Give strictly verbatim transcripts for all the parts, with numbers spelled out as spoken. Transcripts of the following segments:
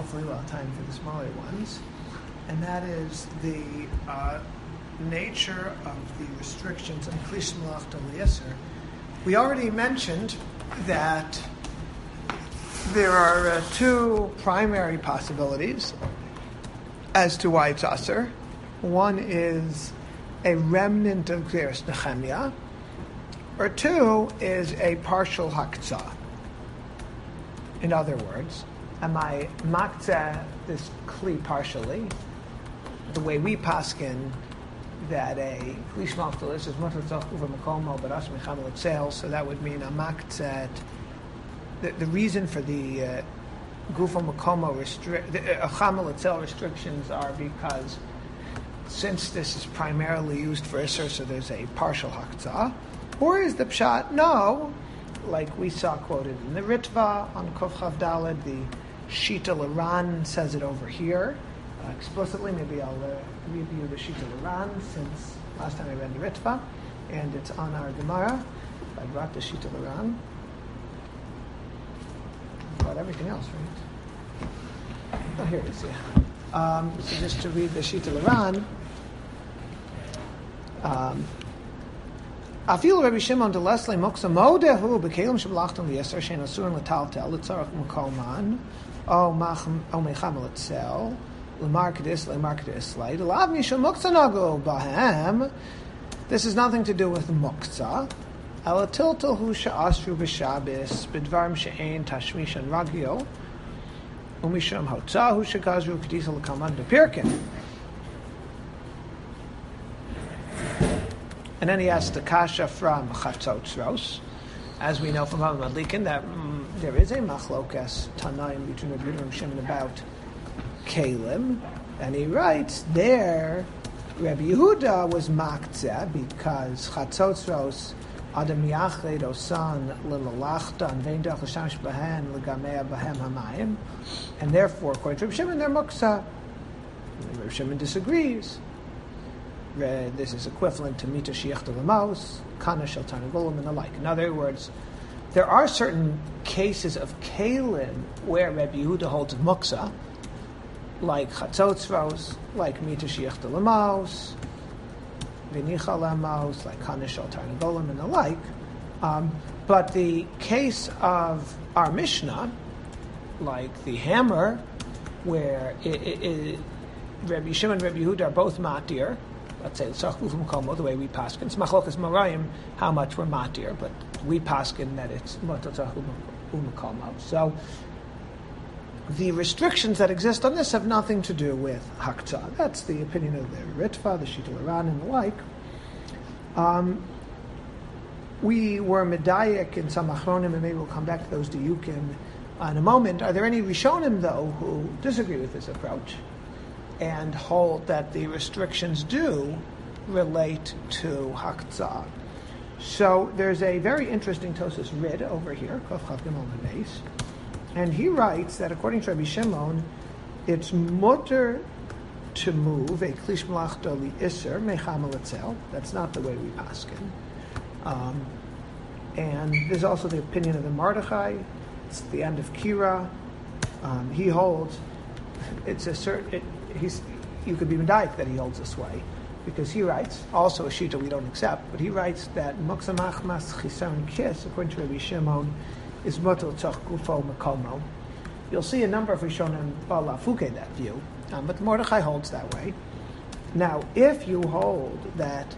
hopefully we'll have time for the smaller ones. And that is the uh, nature of the restrictions on Klish Malachta L'Yisr. We already mentioned that there are uh, two primary possibilities as to why it's Aser. One is a remnant of Gzeres Nehemiah, or two is a partial Haktzah. In other words, am I maktzeh this kli partially, the way we paskin that a kli shmalchta is mutter tzach uva makomo but as mechamel etzel, so that would mean a maktzeh. The, the reason for the uh, gufa makomo restrict the uh, chamel etzel restrictions are because since this is primarily used for iser, so there's a partial haktzah. Or is the pshat no? Like we saw quoted in the Ritva on Kov Chav Daled, the Shita L'Ran says it over here uh, explicitly. Maybe I'll uh, review the Shita L'Ran since last time I read the Ritva, and it's on our Gemara. I brought the Shita L'Ran. I brought everything else, right? Oh, here it is, yeah. Um, so just to read the Shita L'Ran. Um, Afilu Rabbi Shimon de Leslie Moksa Modehu Bekalim Shablachton L'Yisr Shein Asurin L'Taltel L'Tzarach M'Kolman O Machem O Mechamel Etzel L'Mar Kedis L'Mar Kedis L'Ay L'Av Mishum Moksa Nago Bahem. This has nothing to do with Moksa. Ela Tiltel Hu She'asru B'Shabes B'Dvarim She'ein Tashmish and Ragio Umishum Hotza Hu She'Gazru Kedisa L'Kalman B'Pirkin. And then he asks the kasha from Chatzotzros. As we know from Hamad Madlikin, that mm, there is a machlokas tanaim between Rabbi Yehuda and Shimon about Kalim. And he writes there, Rabbi Yehuda was maktzeh because Chatzotzros adam yachled osan l'malachta and vein dach l'shamish bahen l'gamea bahem hamayim. And therefore, according to Rabbi Shimon, they're muksa. Rabbi Shimon disagrees. This is equivalent to mita shiachta l'maus, kana shel tarnagolim, and the like. In other words, there are certain cases of kalim where Rabbi Yehuda holds muksa, like chatzotzros, like mita shiachta l'maus, v'nicha l'maus, like kana shel tarnagolim, and the like. Um, but the case of our Mishnah, like the hammer, where it, it, it, Rabbi Shimon and Rabbi Yehuda are both matir. Let's say the way we paskin. It's machlokas marayim how much we're matir, but we paskin that it's umakomo. So the restrictions that exist on this have nothing to do with haktzah. That's the opinion of the Ritva, the Shita L'Ran, and the like. Um, we were medayik in some achronim, and maybe we'll come back to those diyukim in a moment. Are there any rishonim though who disagree with this approach and hold that the restrictions do relate to haktzah? So there's a very interesting Tosas Rid over here, Kof Chav Gimel Beis, and he writes that according to Rabbi Shimon, it's mutter to move a klish malachta li'isr mechamel etzel. That's not the way we paskin. Um, and there's also the opinion of the Mordechai. It's the end of Kira. Um, he holds it's a certain. It, He's, you could be medayik that he holds this way, because he writes, also a shita we don't accept, but he writes that muksa machmas chisaron kis, according to Rabbi Shimon, is mutal tzach gufo makomo. You'll see a number of rishonim balafuke that view, um, but Mordechai holds that way. Now, if you hold that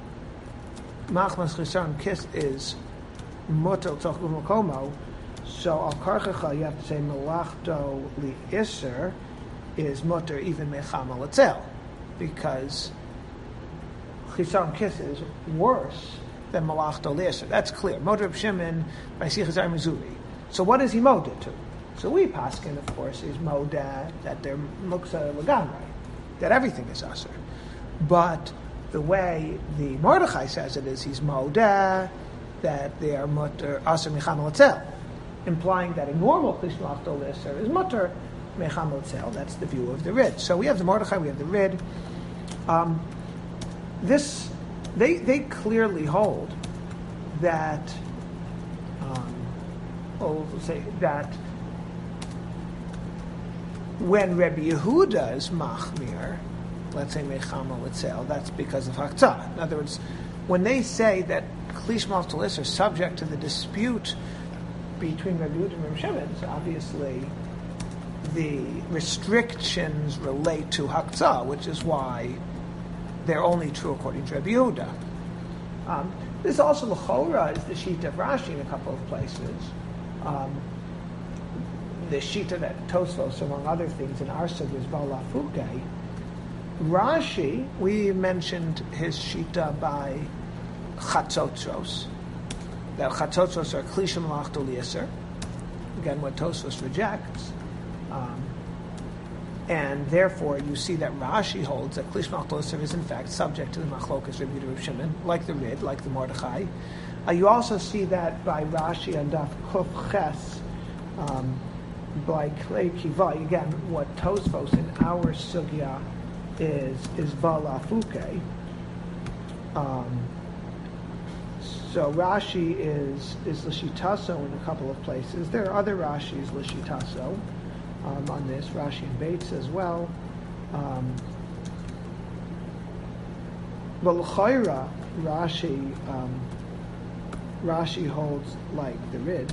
machmas chisaron kis is mutal tzach gufo makomo, so al karchacha you have to say malachto li iser is mutter even mechamel etzel, because chisaron kis is worse than malachto l'isr. That's clear. Moder Reb Shimon by Sichazar Mizuri. So what is he moded to? So we paskin, of course, is moda that they're muksa legamrei, that everything is aser. But the way the Mordechai says it is he's moda that they are mutter aser mechamel etzel, implying that a normal klish malachto l'isr is mutter mechamel etzel. That's the view of the Rid. So we have the Mordechai, we have the Rid. Um, this, they they clearly hold that, um, oh, we'll say that When Rebbe Yehuda is machmir, let's say mechama l'tzel, that's because of haktzah. In other words, when they say that Kli Shmal Talis are subject to the dispute between Rebbe Yehuda and Rebbe Shimon, so obviously the restrictions relate to haktzah, which is why they're only true according to Rebbe Yehuda. Um, this also l'chora is the sheet of Rashi in a couple of places. Um, the shita that Tosfos, among other things, in our sugya is Balafuke. Rashi, we mentioned his shita by Chatzotzos. That Chatzotzos are Kli Shmal Yisr. Again, what Tosfos rejects. Um, and therefore, you see that Rashi holds that Kli Shmal Yisr is in fact subject to the Machlokas Rebbe Yehuda Rebbe Shimon, like the Rid, like the Mordechai. Uh, you also see that by Rashi and Daf Kuf Ches, um, by Klei Kiva, again, what Tosfos in our sugya is is Balafuke. Um, so Rashi is is Lishitaso in a couple of places. There are other Rashis Lishitaso um, on this, Rashi and Bates as well. Um, but L'chaira, Rashi um, Rashi holds like the Rid.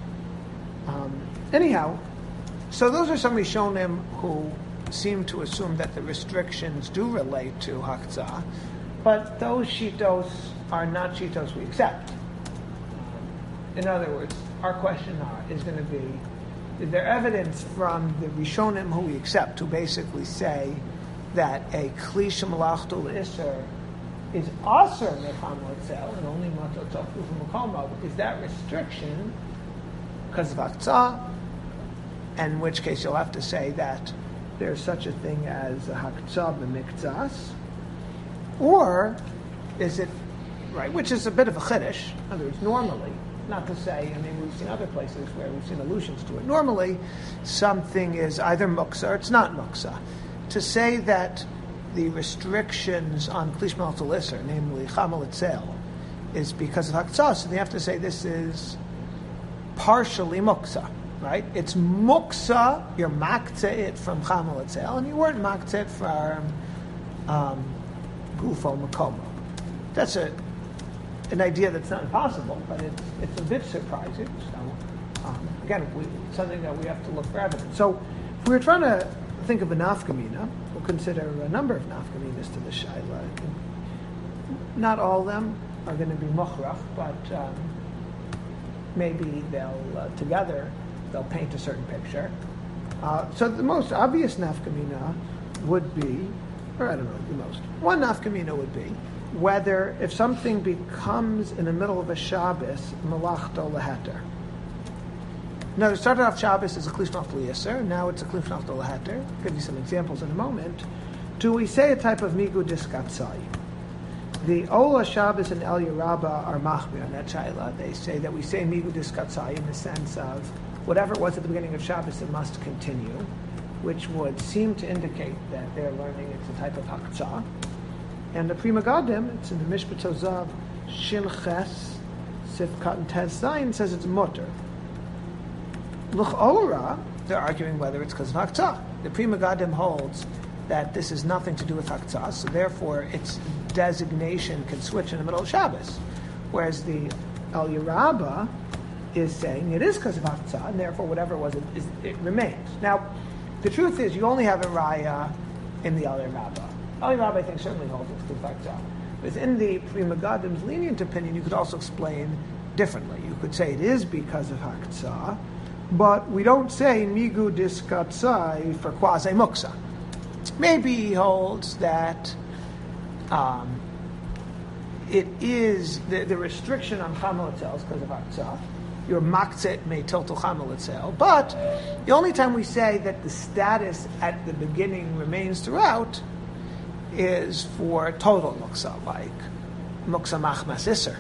Um, anyhow, so those are some Rishonim who seem to assume that the restrictions do relate to Haktzah, but those shitos are not shitos we accept. In other words, our question is going to be, is there evidence from the Rishonim who we accept who basically say that a Kli Shemalachtu L'Isser is Aser Mecham L'Tzel and only Matot Tofu from Makomo? Is that restriction because of Haktzah? In which case you'll have to say that there's such a thing as a Haktzah b'miktzas, or is it, right, which is a bit of a chiddush. In other words, normally, not to say, I mean, we've seen other places where we've seen allusions to it. Normally, something is either muksa or it's not muksa. To say that the restrictions on Kli Shmal Talis, namely Chamal Itzel, is because of Haktzah, so they have to say this is partially muksa, right? It's muksa, you're maktzeh it from Chamal Itzel, and you weren't maktzeh it from um, Gufo Makomo. That's a an idea that's not impossible, but it's it's a bit surprising. So um, again, we, something that we have to look for evidence. So if we were trying to think of a nafkamina, we'll consider a number of nafkaminas to the shaila. Not all of them are going to be mukhrach, but um, maybe they'll uh, together they'll paint a certain picture. Uh, so the most obvious nafkamina would be, or I don't know, the most one nafkamina would be whether if something becomes in the middle of a Shabbos, malachto leheter. Now, it started off Shabbos as a Kli Shmal Yisr, now it's a Kli Shmal leheter. I'll give you some examples in a moment. Do we say a type of migu diskatzai? The Ola Shabbos and El Yerabba are machmir on that shaila. They say that we say migu diskatzai in the sense of whatever it was at the beginning of Shabbos, it must continue, which would seem to indicate that they're learning it's a type of haktzah. And the Pri Megadim, it's in the Mishpat Zav, Shin Ches, Sif Katan Tez Zayin, says it's mutter. L'ch'ora, they're arguing whether it's because of Haktzah. The Pri Megadim holds that this has nothing to do with Haktzah, so therefore its designation can switch in the middle of Shabbos. Whereas the El Yerabba is saying it is because of Haktzah, and therefore whatever it was, it, is, it remains. Now, the truth is you only have a raya in the El Yerabba. El Yerabba, I think, certainly holds it's because of Haktzah. Within the Pri Megadim's lenient opinion, you could also explain differently. You could say it is because of Haktzah, but we don't say migu diskatzai for quasi muksa. Maybe he holds that um, it is the, the restriction on chamal itzel is because of Haktzah. Your maktzet may tiltal chamal itzel, but the only time we say that the status at the beginning remains throughout is for total muksa, like muksa machmas iser.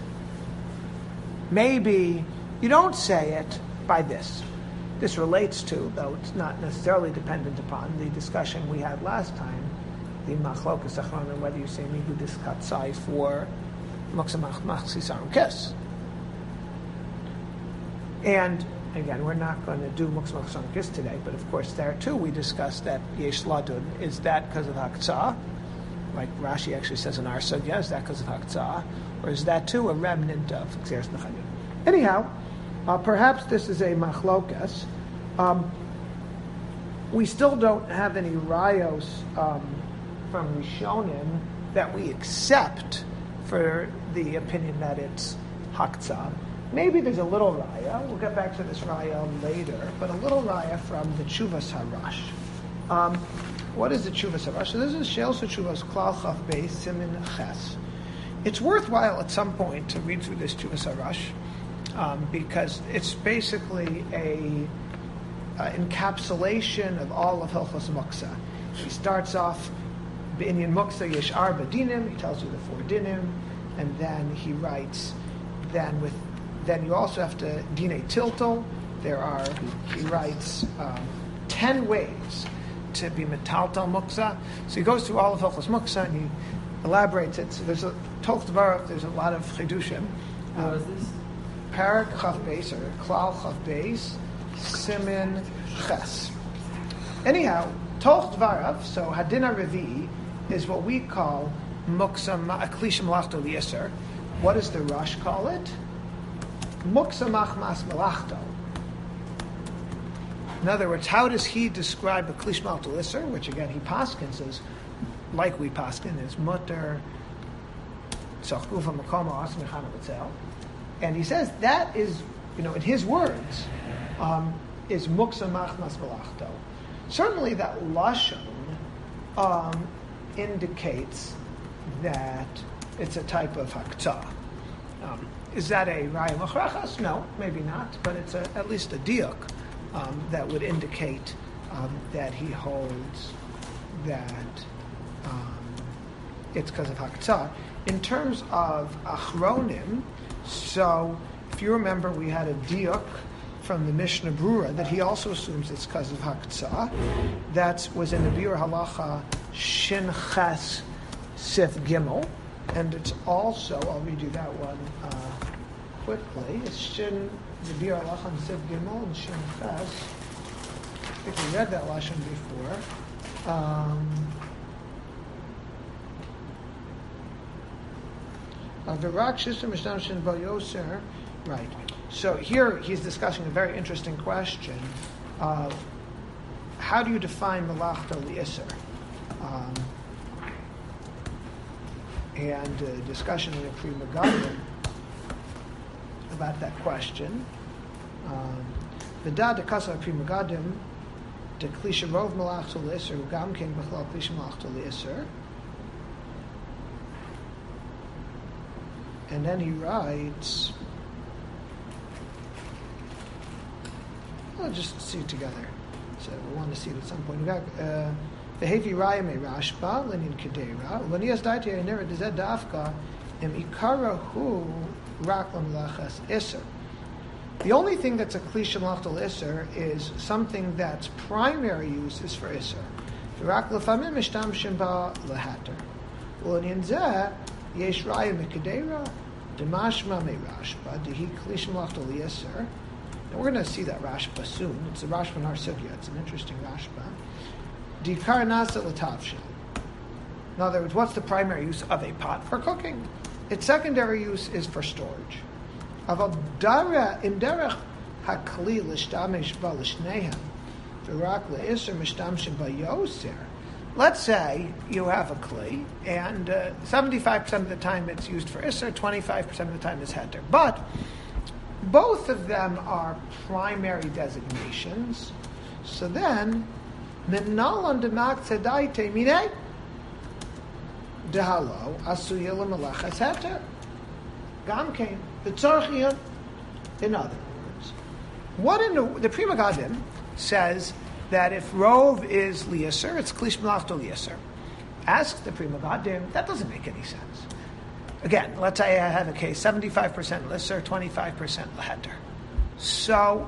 Maybe you don't say it by this. This relates to, though it's not necessarily dependent upon, the discussion we had last time, the machlokas achronim, whether you say migu diskatzai for muksa machmas isar kiss. And Again, we're not going to do Muktzah Machshon today, but of course there too we discussed that Yesh Ladun. Is that because of Haktzah? Like Rashi actually says in our sugya, is that because of Haktzah? Or is that too a remnant of Xeris Nechayim? Anyhow, uh, perhaps this is a Machlokas. Um, we still don't have any rayos um, from Rishonim that we accept for the opinion that it's Haktzah. Maybe there's a little raya. We'll get back to this raya later, but a little raya from the Tshuvas Harash. Um, what is the Tshuvas Harash? So this is Sheil Tshuvas Klal Chaf Beis Simin Ches. It's worthwhile at some point to read through this Tshuvas Harash um, because it's basically a uh, encapsulation of all of Hilchos Muktzah. He starts off B'inyan Muktzah Yesh Arba Dinim. He tells you the four dinim, and then he writes. Then with Then you also have to Dine Tiltal. There are, he writes, um, ten ways to be Metaltal Muktzah. So he goes through all of Hilchos Muktzah and he elaborates it. So there's a Tolch Baruch, there's a lot of Chidushim. What um, is this? Parak Chaf Beis, or Klal Chaf Beis, Simin Ches. Anyhow, Tolch Dvarav, so Hadina Revi, is what we call Muktzah Klishim Lachto Lieser. What does the Rosh call it? Muktzah Machmas Melachto. In other words, how does he describe a Klish Malto Isser, which again he paskins is, like we paskin, is Mutter, Tzachgufa Makoma Asmechana B'Tzel. And he says that is, you know, in his words, um, is Muktzah Machmas Melachto. Certainly that Lashon um, indicates that it's a type of Haktzah. Um, Is that a Raya Machrachas? No, maybe not, but it's a, at least a diuk um, that would indicate um, that he holds that um, it's because of Haktzah. In terms of Achronim, so if you remember, we had a diuk from the Mishnah Brura that he also assumes it's because of Haktzah. That was in the Biur Halacha Shin Ches Sif Gimel. And it's also, I'll read you that one uh, quickly. It's Shin, the Biur Halacha and Siv Gimel and Shin Ches. I think we read that lashon before. Um, Virak Shishim Mishnah Shin Bo Yoser. Right. So here he's discussing a very interesting question of how do you define Melachto L'Isser? Um, and a discussion in the Pri Megadim about that question. The da de kasa Pri Megadim de klisha rov Melachto L'Isser ugam ken b'chlal klisha Melachto L'Isser. And then he writes, I'll just see it together. So we want to see it at some point. We got the heavy raya me rashba lenin kedera ulanias daiti nera dezed dafka im ikara hu raklam lachas iser. The only thing that's a klisha malachtal iser is something that's primary use is for iser. Rak lefamim mishtamshim ba lehater ulanin zeh yesh raya me kedera demashma me rashba dehi klisha malachtal iser. And we're going to see that Rashba soon. It's the Rashba in our sugya. It's an interesting Rashba. Dikar nasa l'tavshil. In other words, what's the primary use of a pot? For cooking. Its secondary use is for storage. Aval dara im derech hakli l'shtamesh ba l'shnehem v'rak le'isr mishtamshim ba yoser. Let's say you have a kli, and uh, seventy-five percent of the time it's used for isser, twenty-five percent of the time it's heter. But both of them are primary designations. So then, Minnalan demak tzadaite mine dehalo asuya l'malachas heter gamkein v'tzarchiyah. In other words, what in the, the Pri Megadim says that if rov is liaser, it's klish melachto liaser. Asks the Pri Megadim, that doesn't make any sense. Again, let's say I have a case, seventy-five percent lisser, twenty-five percent leheter. So,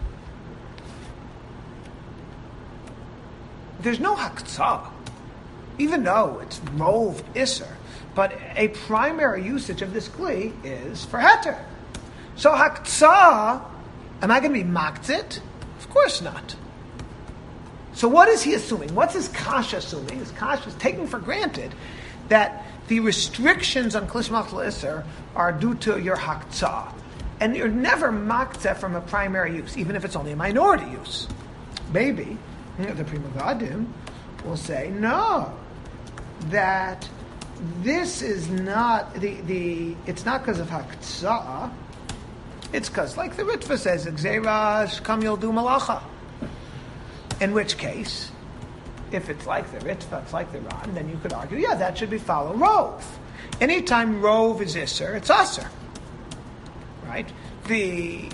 there's no haktzah, even though it's rov isser, but a primary usage of this kli is for heter. So haktzah Am I going to be maktzit? Of course not. So what is he assuming? What's his kasha assuming? His kasha is taking for granted that the restrictions on Klish Machal Isser are due to your haktzah. And you're never maktzeh from a primary use, even if it's only a minority use. Maybe the Pri Megadim will say, no, that this is not, the, the it's not because of haktzah, it's because, like the Ritva says, Gzeira Kam Yildu Malacha. In which case, if it's like the Ritva, it's like the Ran, then you could argue, yeah, that should be follow Rov. Anytime Rov is Isser, it's Asser. Right? The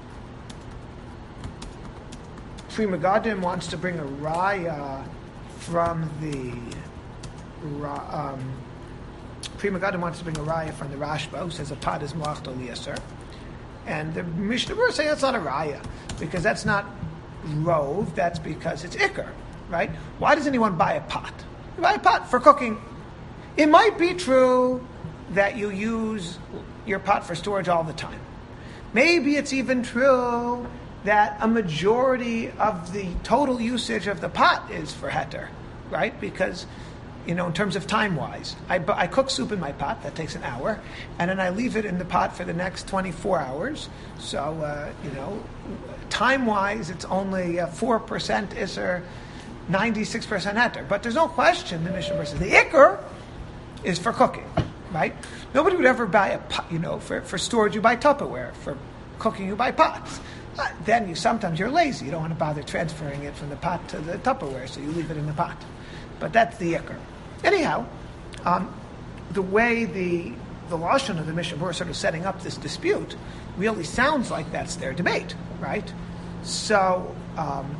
Pri Megadim wants to bring a raya from the um, Pri Megadim wants to bring a raya from the Rashba, who says a pot is Moach Li Isser. And the Mishnah Berurah saying that's not a raya, because that's not Rov, that's because it's Iker, right? Why does anyone buy a pot? You buy a pot for cooking. It might be true that you use your pot for storage all the time. Maybe it's even true that a majority of the total usage of the pot is for heter, right? Because, you know, in terms of time-wise, I, I cook soup in my pot, that takes an hour, and then I leave it in the pot for the next twenty-four hours. So, uh, you know, time-wise, it's only uh, four percent Isser, ninety-six percent heter. But there's no question, the Mishnah versus the Iker is for cooking, right? Nobody would ever buy a pot, you know, for, for storage you buy Tupperware, for cooking you buy pots. Uh, then you sometimes you're lazy, you don't want to bother transferring it from the pot to the Tupperware, so you leave it in the pot. But that's the Iker. Anyhow, um, the way the the Lashon of the Mishnah Berurah sort of setting up this dispute really sounds like that's their debate, right? So, um,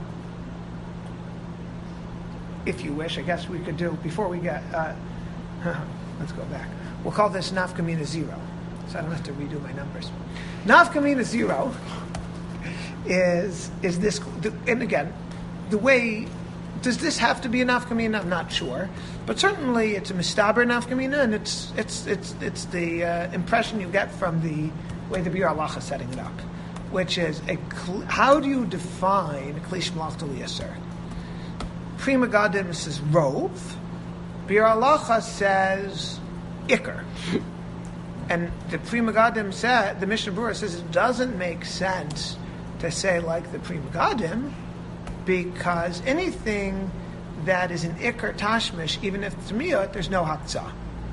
if you wish, I guess we could do, before we get, uh, let's go back. We'll call this Nafkamina zero, so I don't have to redo my numbers. Nafkamina zero is is this, and again, the way, does this have to be a nafkamina? I'm not sure, but certainly it's a mistaber nafkamina, and it's it's it's it's the uh, impression you get from the way the Biur Halacha is setting it up, which is a how do you define Klish Machal Yisser? Pri Megadim says Rov, Biur Halacha says Iker, and the Pri Megadim said, the Mishnah Berurah says it doesn't make sense to say like the Pri Megadim, because anything that is an Iker Tashmish, even if it's Miyot, there's no Haktzah.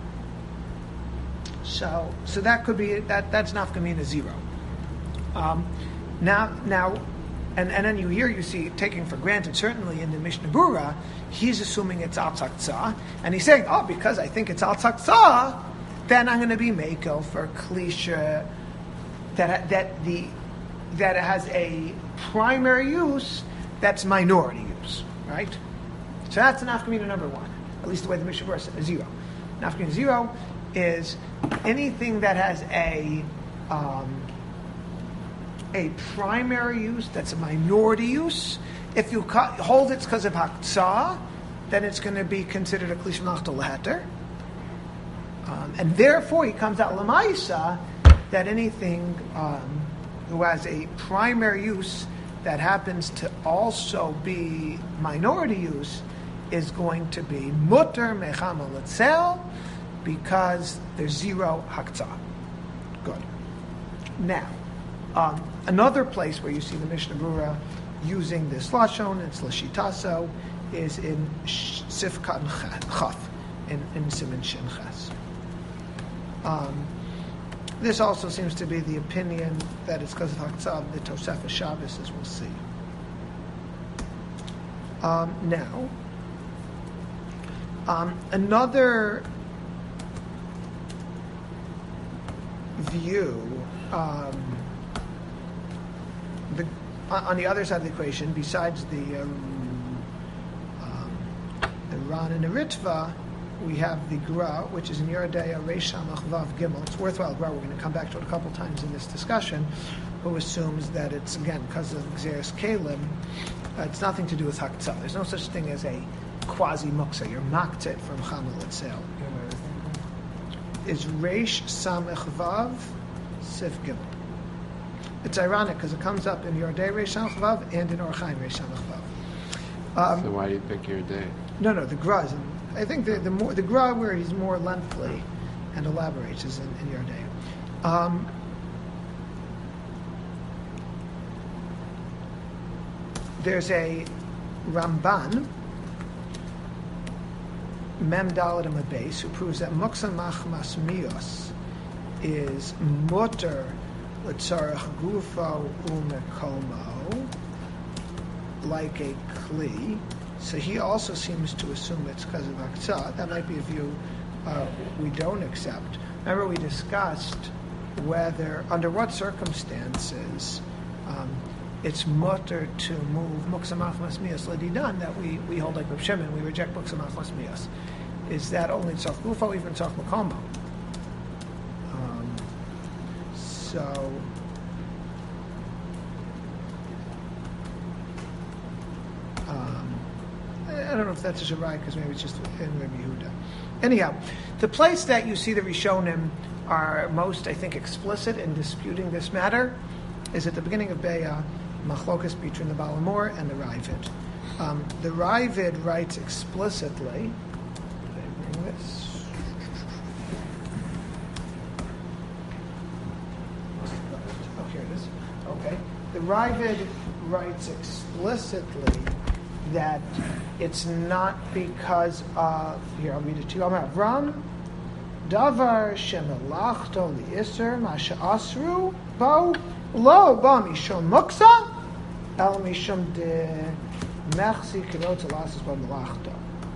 So, so that could be that. That's nafkamina zero. Um, now, now, and, and then you hear you see taking for granted. Certainly in the Mishnah Berurah, he's assuming it's al tzaktzah, and he's saying, oh, because I think it's al tzaktzah, then I'm going to be mekel for klisha that that the that it has a primary use that's minority use, right? So that's nafkamina number one, at least the way the Mishnah Berurah says zero. Nafkamina zero is anything that has a um, a primary use that's a minority use. If you cut, hold it's because of haktzah, then it's going to be considered a klish machtal leheter. Um, and therefore, he comes out lamaisa that anything um, who has a primary use that happens to also be minority use is going to be mutter mechama letzel, because there's zero haktzah. Good. Now, um, another place where you see the Mishnah Berurah using this lashon, it's lashitaso, is in Sifkat Chaf, in, in Siman Shin Ches. Um, this also seems to be the opinion that it's because of haktzah of the Tosefah Shabbos, as we'll see. Um, now, um, another view, um, the, on the other side of the equation, besides the um, um, the Ran and the Ritva, we have the Gra, which is in Yeridea Reish Samach Vav Gimel. It's worthwhile Gra. We're going to come back to it a couple times in this discussion. Who assumes that it's again because of Xeris Kalim, uh, it's nothing to do with Haktzah. There's no such thing as a quasi muksa. You're maktet from Chamal itself. Is Reish Samach Vav Sif Gimel. It's ironic because it comes up in Yordei Reish Vav and in Or Chaim Reish Vav. Um, so why do you pick Yordei? No, no, the Gra is in, I think the the, more, the Gra where he's more lengthily and elaborates is in, in Yordei. Um, there's a Ramban, Mem Dalet Amud Beis, who proves that Muksa Machmas Mios is mutter l'tzarech gufo umekomo, like a kli. So he also seems to assume it's because of aktzah. That might be a view uh, we don't accept. Remember, we discussed whether, under what circumstances, um, it's mutter to move muksa machmas mias ledidan, that we, we hold like Reb Shimon, we reject muksa machmas mias. Is that only tzach gufo, even tzach makomo? Um, so, um, I don't know if that's just right, because maybe it's just in Rabbi Yehuda. Anyhow, the place that you see the Rishonim are most, I think, explicit in disputing this matter is at the beginning of Be'ah, machlokas between the Baal HaMor and the Ravid. Um, the Ravid writes explicitly. Did I bring this? Oh, here it is. Okay. The Ravid writes explicitly that it's not because of, here I'll read it to you. Avram, davar shemelachto li'isr masha asru bo lo ba mishum muksa el mishum de mechsi kirot alasis ba melachto.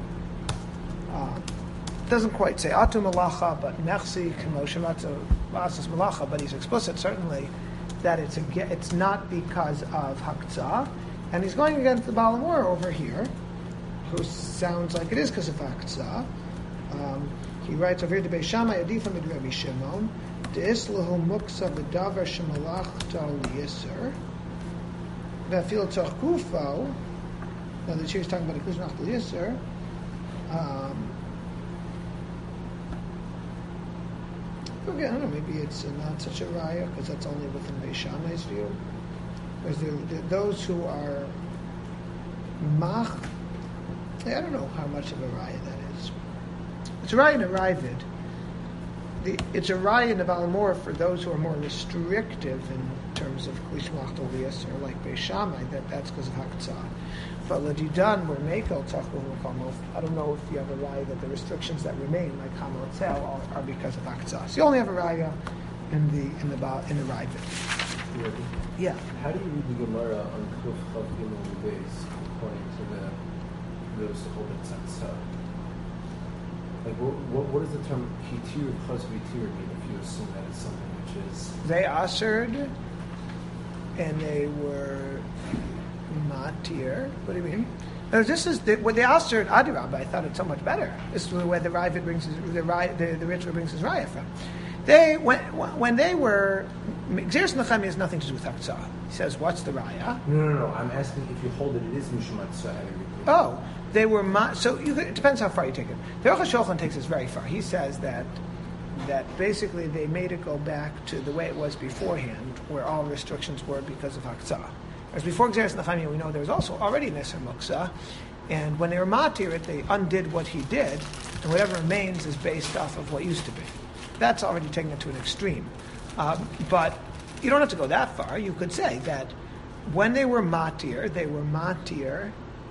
Doesn't quite say atu malacha, but mechsi k'moshematzu alasis malacha, but he's explicit certainly that it's a, it's not because of haktzah. And he's going against the Baal HaMor over here, who sounds like it is because of Aktzah. Um, he writes over here, the Beis Shammai Adifa mid Rabbi Shimon, De'islahu muksa v'davar shemalachto li'yisr, v'afil tzach gufo. Now that he's talking about a kuzmach li'yisr. Um, okay, I don't know, maybe it's not such a raya, because that's only within Beis Shammai's view. Because those who are mach, I don't know how much of a raya that is. It's a raya in a Ravid. The, it's a raya in the Baal HaMor for those who are more restrictive in terms of klishmach tolias, or like Beis Shammai, that that's because of haktzah. But ledidan, where mekel tzachul v'komo, I don't know if you have a raya that the restrictions that remain, like kamel etzel, are, are because of haktzah. So you only have a raya in the in the in the Ravid. Yeah. How do you read the Gemara on Kuf Chav Gimel Beis according to the those who hold it tzatza? Like, what, what what does the term kitir chaz v'tir mean if you assume that it's something which is they assered and they were matir? What do you mean? No, this is the, when they assered Adirab. I thought it's so much better. This is where the Ravid brings his, the the, the Ritva brings his raya from. They when when they were Xeris Nechemia has nothing to do with Haktzah. He says, "What's the raya?" No, no, no. I'm asking if you hold it, it is Mishum Haktzah. Oh, they were ma- so. You could, it depends how far you take it. The Aruch HaShulchan takes this very far. He says that that basically they made it go back to the way it was beforehand, where all restrictions were because of Haktzah. As before Xeris Nechemia, we know there was also already Neser Muksa, and when they were matir it, they undid what he did, and whatever remains is based off of what used to be. That's already taking it to an extreme. Um, but you don't have to go that far. You could say that when they were matir, they were matir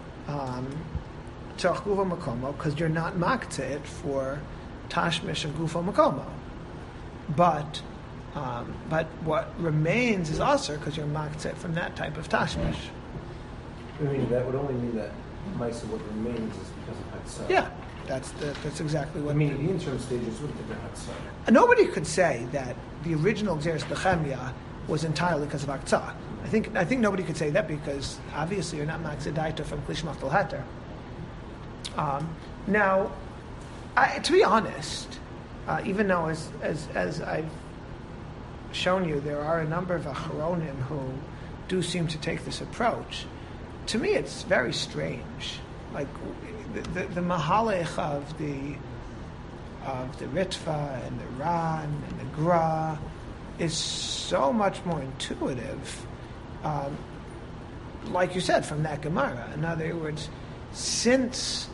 tzach gufo makomo, because you're not maktzeh it for tashmish of gufo makomo. But um, but what remains is aser, because you're maktzeh it from that type of tashmish. I mean, that would only mean that Maisa, what remains is because of Haktzah. Yeah. That's the, that's exactly what. I mean, in the interim stages, what did the Haktzah? Nobody could say that the original Xeris Nechemia was entirely because of Haktzah. I think I think nobody could say that because obviously you're not Maktzeh Daita from Klishmach Tel Heter. Um, now, I, to be honest, uh, even though as, as as I've shown you, there are a number of Acharonim who do seem to take this approach. To me, it's very strange. Like the the, the mahalech of the of the Ritva and the Ran and the Gra is so much more intuitive, um, like you said, from that Gemara. In other words, since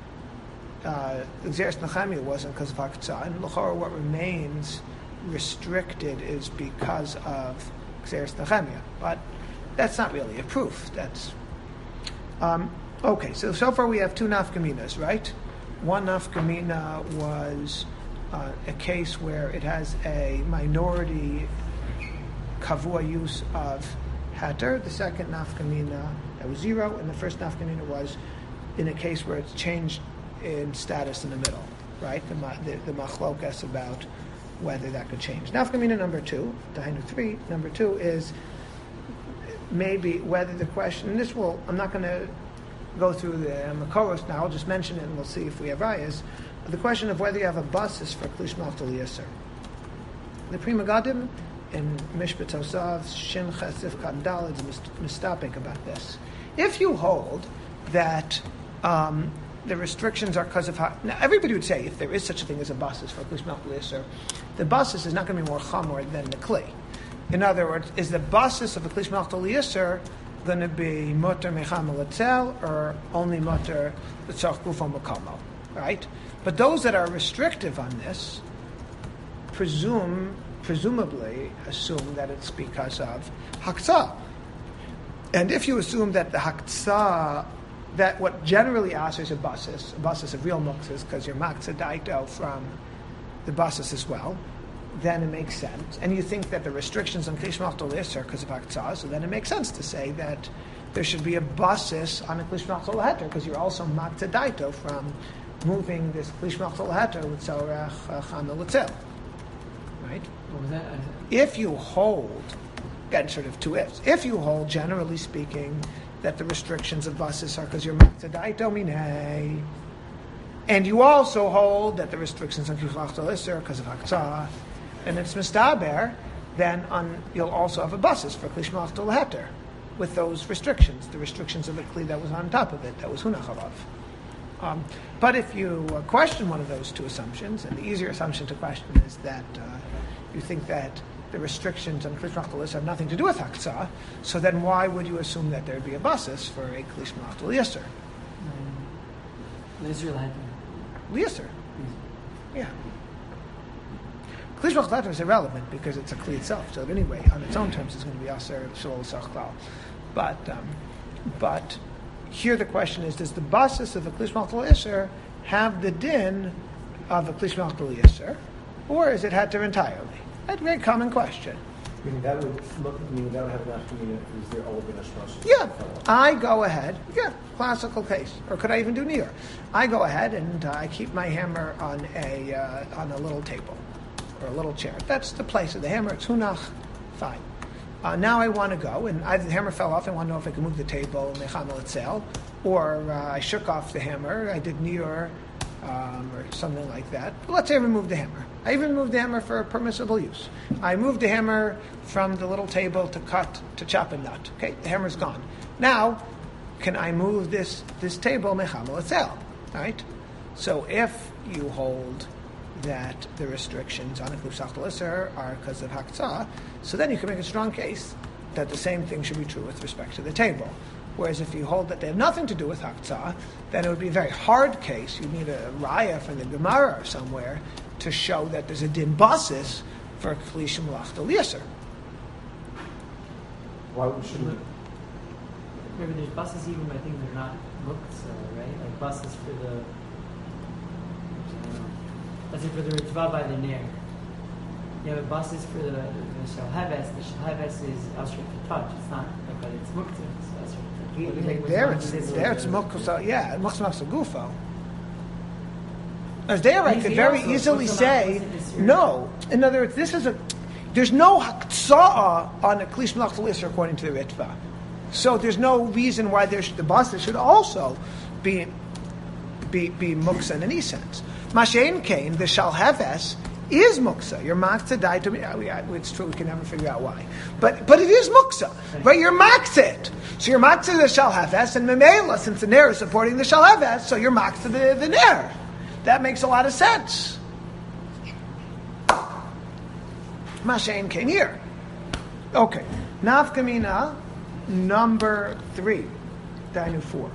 uh, Xeris Nehemiah wasn't because of Haktzah, and L'chora what remains restricted is because of Xeris Nehemiah. But that's not really a proof. That's um, okay. So so far we have two nafkaminas, right? One nafkamina was uh, a case where it has a minority kavua use of hatter. The second nafkamina, that was zero, and the first nafkamina was in a case where it's changed in status in the middle, right? The the, the machlokas about whether that could change. Nafkamina number two, Dainu three, number two is maybe whether the question, and this will, I'm not going to go through the Makoros now, I'll just mention it and we'll see if we have rayas. The question of whether you have a basis for Klish Machtal Yisr. The Pri Megadim in Mishpat Tosav, Shin Chesif Kan Daled, is mistapik about this. If you hold that um, the restrictions are because of how, now everybody would say if there is such a thing as a basis for Klish Machtal Yisr, the basis is not going to be more chamor than the Kli. In other words, is the basis of a Klish Machtal Yisr going to be mutter mecham l'tzel or only mutter l'tzach gufo makamo, right? But those that are restrictive on this presume, presumably assume that it's because of haktzah. And if you assume that the haktzah, that what generally answers a basis, a basis of real muxas, because you're maktzah daito from the basis as well, then it makes sense. And you think that the restrictions on Klish Machtal Yisr are because of Haktzah, so then it makes sense to say that there should be a basis on a Klish Machtal Heter, because you're also Makta Daito from moving this Klish Machtal Heter with Zorach Chana L'Tzel. Right? What was that? If you hold, again, sort of two ifs, if you hold, generally speaking, that the restrictions of basis are because you're Makta Daito Minei, and you also hold that the restrictions on Klish Machtal Yisr are because of Haktzah, and it's mistaber, then on, you'll also have a basis for Klish Machtal Heter with those restrictions, the restrictions of the Kli that was on top of it, that was Hunach Alav. Um, but if you uh, question one of those two assumptions, and the easier assumption to question is that uh, you think that the restrictions on Klish Machtal Yisr have nothing to do with Haktzah, so then why would you assume that there would be a basis for a Klish Machtal Yisr? L'Yisr L'Heter. L'Yisr. Yeah. Klish Machtal Heter is irrelevant because it's a Kli itself. So anyway, on its own terms, it's going to be Aser Shalol Sachklal. But um, but here the question is: does the basis of a Klish Machtal Yisr have the din of a Klish Machtal Yisr, or is it Heter entirely? That's a very common question. Meaning that would look, meaning that would have enough to mean is there all been a shlosh? Yeah, I go ahead. Yeah, classical case. Or could I even do near? I go ahead and uh, I keep my hammer on a uh, on a little table. Or a little chair. That's the place of the hammer. It's hunach. Fine. Uh, now I want to go, and I, the hammer fell off. I want to know if I can move the table, mecham l'tzel, or uh, I shook off the hammer. I did niur, um, or something like that. But let's say I removed the hammer. I even removed the hammer for permissible use. I moved the hammer from the little table to cut, to chop a nut. Okay, the hammer's gone. Now, can I move this this table mecham l'tzel? Right. So if you hold that the restrictions on a Klish Machtal Yisr are because of Haktzah, so then you can make a strong case that the same thing should be true with respect to the table. Whereas if you hold that they have nothing to do with Haktzah, then it would be a very hard case. You need a raya from the Gemara or somewhere to show that there's a din basis for Klish Machtal Yisr. Why shouldn't we? Maybe there's buses even by things that are not muktzah, right? Like buses for the Let's say for the Ritzvah by the Nair. You have a basis for the, the Shalheves. The Shalheves is Asher to touch. It's not, but it's Muktzah. It's Asher to touch. There it's, it's, there it's Muktzah, yeah, Muktzah Gufo. As there I could very easily say, no. In other words, this is a, there's no Haktzah on a Klish Machtal Yisr according to the Ritva. So there's no reason why there should, the basis should also be, be, be Muktzah in any sense. Mashen Kain, the Shalheves, is Muktzah. Your Maktzah died to me. It's true, we can never figure out why. But but it is Muktzah. Right? You're Maktzah it. So you're Maktzah the Shalheves, and Memela, since the Ner is supporting the Shalheves, so you're Maktzah the, the Ner. That makes a lot of sense. Mashain came here. Okay. Nafkamina, number three. Dainu four.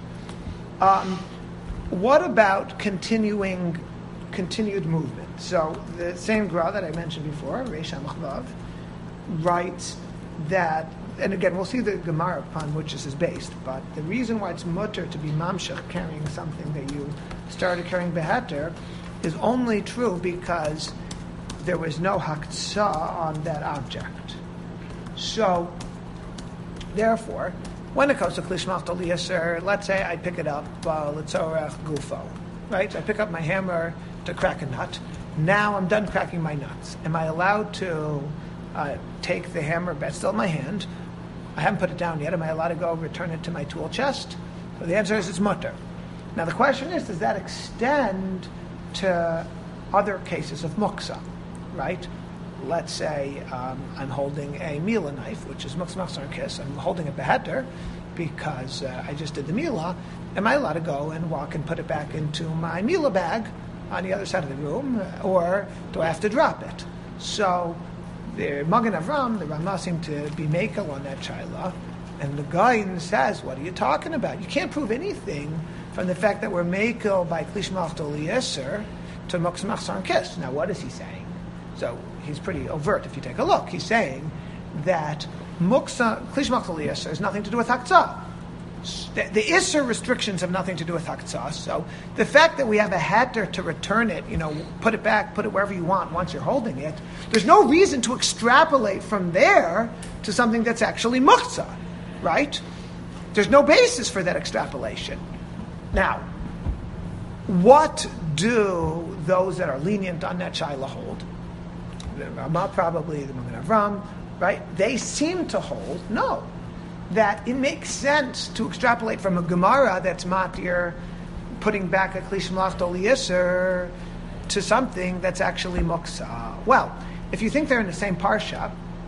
Um, what about continuing, continued movement? So the same Gra that I mentioned before, Reish HaMachvav, writes that, and again, we'll see the Gemara upon which this is based, but the reason why it's mutter to be mamshach carrying something that you started carrying beheter is only true because there was no haktsah on that object. So, therefore, when it comes to klishmach d'liyaser, let's say I pick it up, uh, l'tzorech gufo, right? I pick up my hammer to crack a nut. Now I'm done cracking my nuts. Am I allowed to uh, take the hammer, but it's still in my hand? I haven't put it down yet. Am I allowed to go return it to my tool chest? So the answer is it's mutter. Now the question is, does that extend to other cases of muksa, right? Let's say um, I'm holding a mila knife, which is muksa machzor kiss. I'm holding a beheter because uh, I just did the mila. Am I allowed to go and walk and put it back into my mila bag on the other side of the room, or do I have to drop it? So the Magen Avram, the Ramah seem to be makel on that shaila, and the Gaon says, what are you talking about? You can't prove anything from the fact that we're makel by klishmach d'liyaser to muksa machzor kiss. Now what is he saying? So he's pretty overt if you take a look. He's saying that muksa klishmach d'liyaser has nothing to do with haktzah. The, the Isser restrictions have nothing to do with haktzah. So the fact that we have a heter to return it, you know, put it back, put it wherever you want once you're holding it, there's no reason to extrapolate from there to something that's actually muktzah, right? There's no basis for that extrapolation. Now, what do those that are lenient on that shaila hold? The Ramah probably, the Magen Avram, right? They seem to hold, no, that it makes sense to extrapolate from a Gemara that's matir, putting back a klishmach d'liyaser to something that's actually muksa. Well, if you think they're in the same parsha,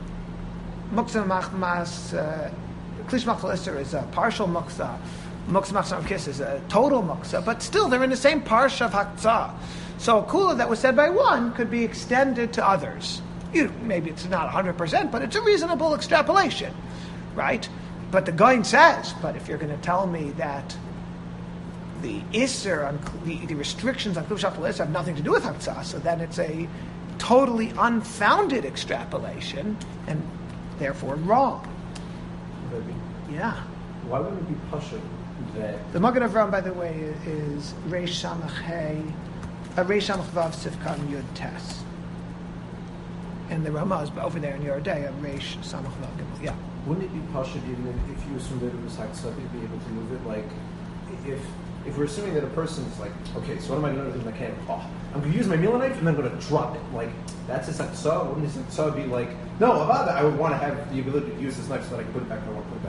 muksa machmas, uh, klishmach d'liyaser is a partial muksa, muksa machzor kiss is a total muksa, but still they're in the same parsha of haktzah. So a kula that was said by one could be extended to others. You, maybe it's not one hundred percent, but it's a reasonable extrapolation, right? But the Gaon says, but if you're going to tell me that the Isser, on, the, the restrictions on klishmach d'liyaser have nothing to do with haktzah, so then it's a totally unfounded extrapolation, and therefore wrong. Maybe. Yeah. Why wouldn't it be pasha that... The Magen Avram, by the way, is Reish Samach Hey, uh, Reish Samach Vav Sivkan Yud Tes. And the Ramah is over there in your day, Reish Samach Vav Gimel. Yeah. Wouldn't it be pasha even if you assume that it was haktzah, you'd be able to move it? Like, if if we're assuming that a person is like, okay, so what am I going to do with my camera? Oh, I'm going to use my meal knife and then I'm going to drop it. Like, that's his haktzah. Wouldn't his haktzah be like, no, about that, I would want to have the ability to use this knife so that I can put it back when I want to put it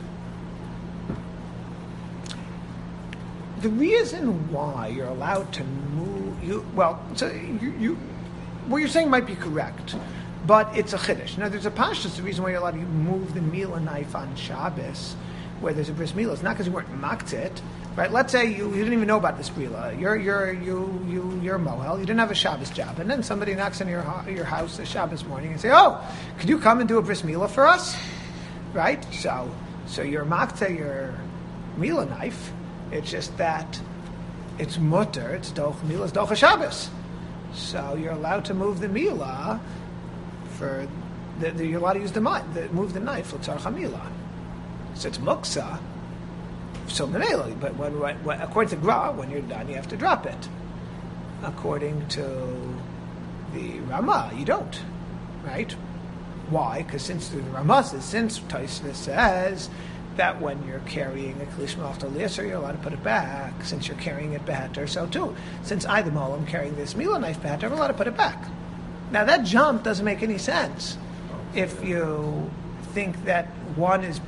back? The reason why you're allowed to move, you well, so you, you what you're saying might be correct, but it's a chiddush. Now, there's a pashtus. The reason why you're allowed to move the milah knife on Shabbos, where there's a bris milah, it's not because you weren't maktzit, right? Let's say you, you didn't even know about this milah. You're you're you you you're mohel. You didn't have a Shabbos job, and then somebody knocks on your your house a Shabbos morning and say, "Oh, could you come and do a bris milah for us?" Right? So so you're maktzit your milah knife. It's just that it's mutter. It's doch milah, it's doch a Shabbos. So you're allowed to move the milah. For the, the, you're allowed to use the, the move the knife for tzarcha milah. So it's muksa. So memela, but when, when, when according to Gra, when you're done, you have to drop it. According to the Ramah, you don't, right? Why? Because since the Ramah says, since Taisva says that when you're carrying a klishmach d'liyaser, you're allowed to put it back. Since you're carrying it beheter, so too. Since I, the mol, am carrying this milah knife beheter, I'm allowed to put it back. Now that jump doesn't make any sense if you think that one is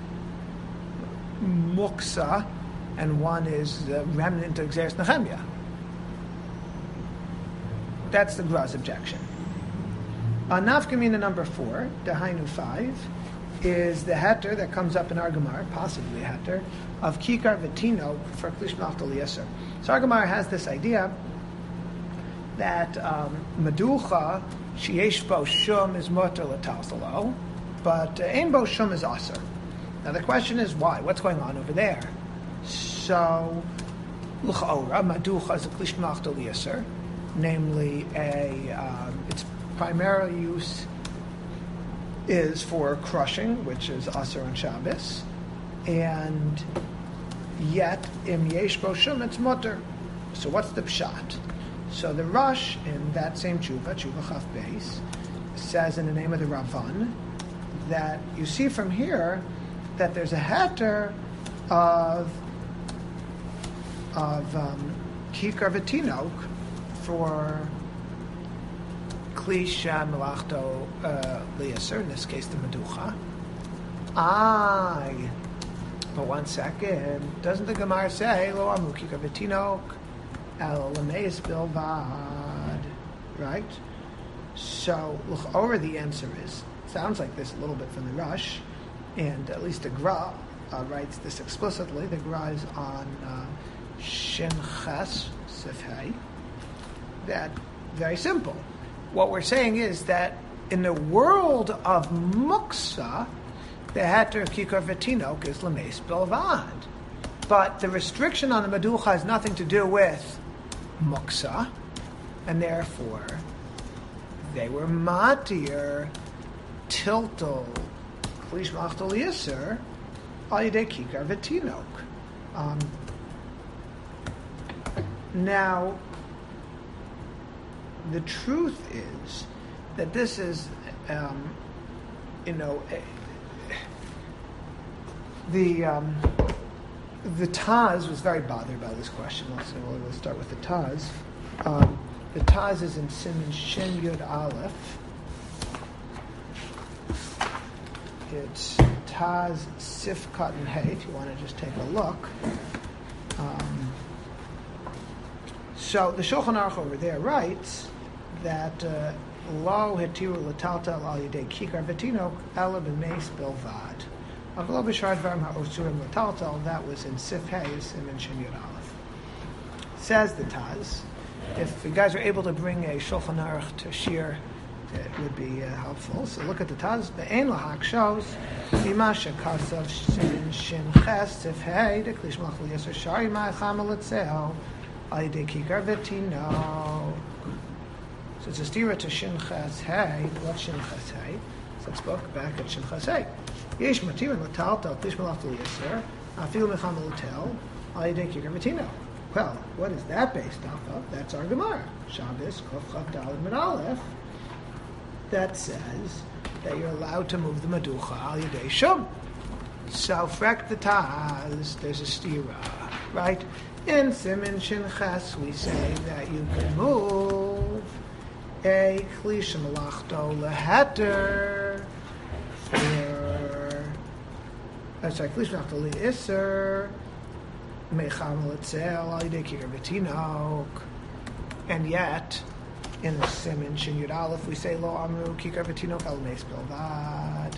muksa and one is the remnant of Xeris Nehemiah. That's the Gra's objection. On Nafkamina number four, Dahainu five, is the heter that comes up in our Gemara, possibly a heter, of Kikar Vitino for klishmach d'liyaser. So our Gemara has this idea that um, Meducha sheyesh bo shum is mutter l'taltalo, but uh, ein bo shum is aser. Now the question is why? What's going on over there? So, l'cha'ora, maducha is a klish machto liyaser, namely a, um, its primary use is for crushing, which is aser on Shabbos, and yet im yesh bo shum it's mutter. So what's the pshat? So the Rosh in that same tshuva, tshuva chaf beis, says in the name of the Ravan that you see from here that there's a heter of of um, kikar v'tinok for klisha melachto liyaser, in this case the meducha. Aye, but one second, doesn't the Gemara say lo amu kikar v'tinok el lemeis bilvad, right? So look over. The answer is sounds like this a little bit from the Rush, and at least the Gra uh, writes this explicitly. The Gra is on uh, Shin Ches Sifhei. That very simple. What we're saying is that in the world of muksa, the heter kikar v'tinok is lemeis bilvad, but the restriction on the meducha has nothing to do with muksa, and therefore they were matir tiltal klish machtal yisr al yedei kikar v'tinok. Um, now, the truth is that this is, um, you know, the um, the Taz was very bothered by this question. So we'll, we'll start with the Taz. Um, the Taz is in Siman Shin Yud Aleph. It's Taz Sif Cotton Hay, if you want to just take a look. Um, so the Shulchan Aruch over there writes that Lo hetiru l'taltal al yedei kikar v'tinok ela b'meis bilvad. Avlo b'shar dvarim ha'osurim l'taltal, that was in Sif Hay, Siman Shin Yud Aleph. Says the Taz, if you guys are able to bring a Shulchan Aruch to shir, it would be uh, helpful. So look at the Taz. Be'en lahak shows Ima shekasav Siman Shin Ches Sif Hay deklish machal yasser shari ma'acham l'tzeo al yedei kikar v'tinok. So it's a stira to Shin Ches Hay. What's Shin Ches Hay? So let's look back at Shin Ches Hay. Yesh matir and l'taltal klish malachal yasser afil mecham l'tel al yedei kikar v'tinok. Well, what is that based off of? That's our Gemara. Shabbos Kof Chav Daled Mid Aleph. That says that you're allowed to move the meducha al yedei shum. So frek the Taz, there's a stira, right? In Siman Shin Ches we say that you can move a klish malachto leheter for uh, sorry klish malachto leiser mecham letzel al yedei kikar v'tinok, and yet in the Siman Shin Yud Aleph we say lo amru kikar v'tinok al meis bilvad.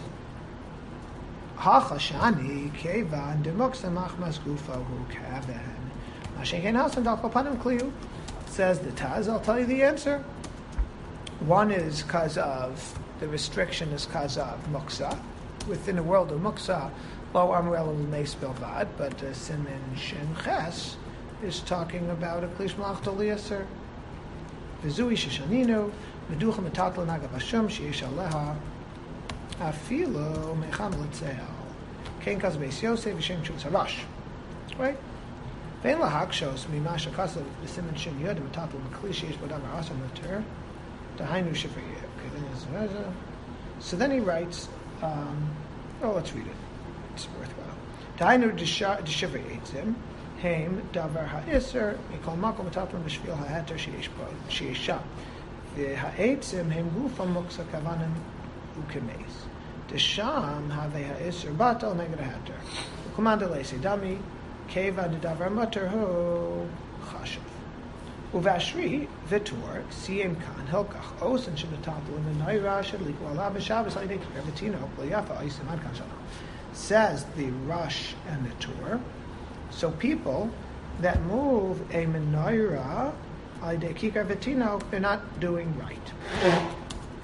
Hachashani kevan demuksa machmas gufahu kaven mashenken hasan dal panim kliu. Says the Taz, I'll tell you the answer. One is because of the restriction is because of muksa. Within the world of muksa, lo amru el meis bilvad, but uh, Siman Shin Ches is talking about a klish malachto liyaser. V'zui sheshaninu meducha metatla naga bashum sheyesh aleha afilo mecham l'tzeo kein kaz beis yosef v'shem shul tzarash. Right? Ve'en lahak shos mima shakasav v'siman shin yod metatla m'kli sheyesh b'davar asar muter dahainu shifriyeh. So then he writes, um, oh, let's read it. It's worthwhile. Dahainu d'shifriyeh Haim davar ha'isr mikol makom metatlan b'shvil ha'heter sheyesh sham. V'ha'etzim hem gufam muksa kavanim ukemeis. Desham have ha'isr batal neged ha'heter. Kumanda leisi dami keva davar muter hu chashav. Uvashri v'tor siyem kan hilkach osen shebetatl in the naira shedliku alav b'shabbos ha'idei kikar v'tinok l'yafa oisim ad kan shana. Says the Rush and the Tur. So people that move a menorah al yedei kikar v'tinok, they're not doing right.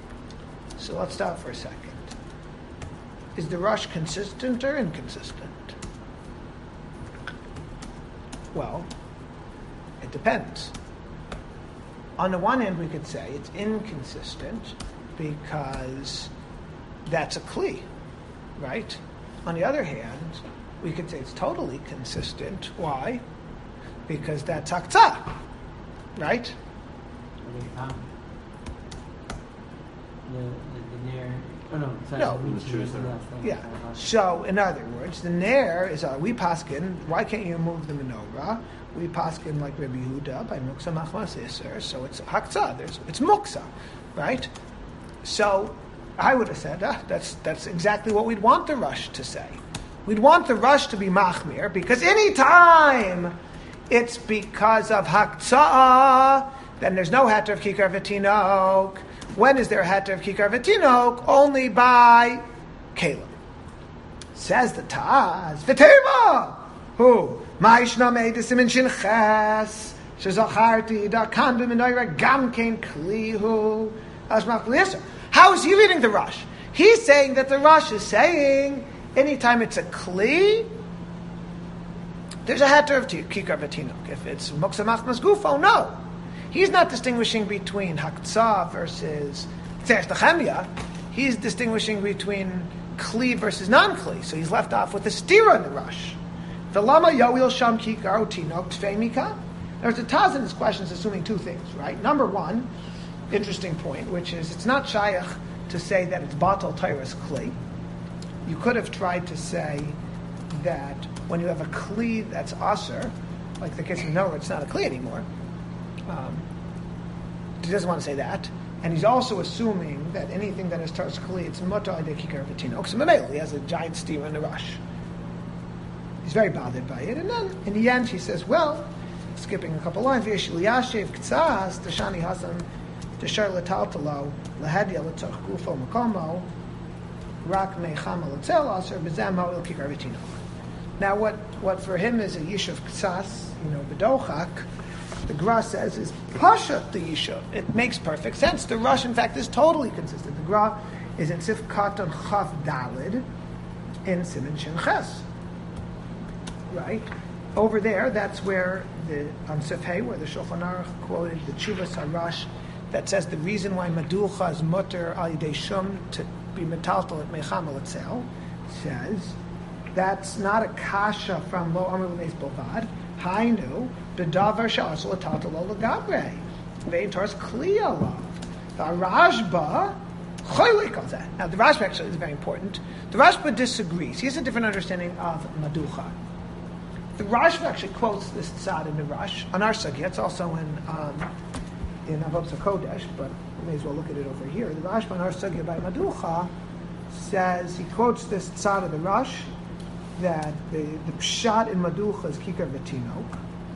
So let's stop for a second. Is the rush consistent or inconsistent? Well, it depends. On the one hand, we could say it's inconsistent because that's a kli, right? On the other hand, we could say it's totally consistent. Why? Because that's haktzah, right? Um, the, the, the near, oh no, sorry, No. we The choose choose the the- last thing. Yeah. So, in other words, the ner is a we paskin. Why can't you move the menorah? We paskin like Rabbi Yehuda by muksa machmas iser. So it's haktzah. There's it's muksa, right? So I would have said ah, that's that's exactly what we'd want the rush to say. We'd want the rush to be machmir because any time it's because of haktzah, then there's no heter of kikar v'tinok. When is there a heter of kikar v'tinok? Only by kalim. Says the Taz, v'teva. Who? Ma'ishna me'edis simin shinches shezacharti da kan b'menoira gam kein klihu ashmach l'yisr. How is he reading the Rush? He's saying that the Rush is saying anytime it's a kli, there's a heter of kikar v'tinok. If it's muksa machmas gufo, no. He's not distinguishing between haktzah versus tzeres techemya. He's distinguishing between kli versus non-kli. So he's left off with the stira in the Rush. V'lama yoil sham kikar utinok tfeimika. There's a Taz in this question is assuming two things, right? Number one, interesting point, which is it's not shaykh to say that it's batal tyrus kli. You could have tried to say that when you have a kli that's aser, like the case of Noah, it's not a kli anymore. Um, he doesn't want to say that. And he's also assuming that anything that is Taras Kli, it's Mutar de Kikar V'Tinok. So Mamel, he has a giant steer in the Rush. He's very bothered by it. And then, in the end, he says, well, skipping a couple lines, V'yesh Liyashev K'tzaz, Tashani Hasan, Tashar L'Taltalo, L'Hadya L'Tzach Gufo Makomo, Rak Mecham L'Tzel Aser, B'zem Ha'il Kikar V'Tinok. Now, what, what for him is a Yishuv K'tzaz, you know, B'dochak, the Gra says is Pasha the Yishuv. It makes perfect sense. The Rush, in fact, is totally consistent. The Gra is in Sif Katan Chaf Dalid in Siman Shin Ches. Right? Over there, that's where the on Sif Hey, where the Shulchan Aruch quoted the Chuvas HaRush that says the reason why Maducha is mutter al yidei shum to be metaltal at Mecham Etzel says that's not a kasha from Lo Amr L'Meis Bovad. Hainu b'davar she'asol atatalo l'gabrei ve'intaras kli alav. The Rashba choylik on that. Now the Rashba actually is very important. The Rashba disagrees. He has a different understanding of maducha. The Rashba actually quotes this tzad in the Rush on our sugya. It's also in um, in Avot Kodesh, but we may as well look at it over here. The Rashba on our sugya by maducha says he quotes this tzad of the Rush that the, the pshat in Maducha is Kikar V'Tinok.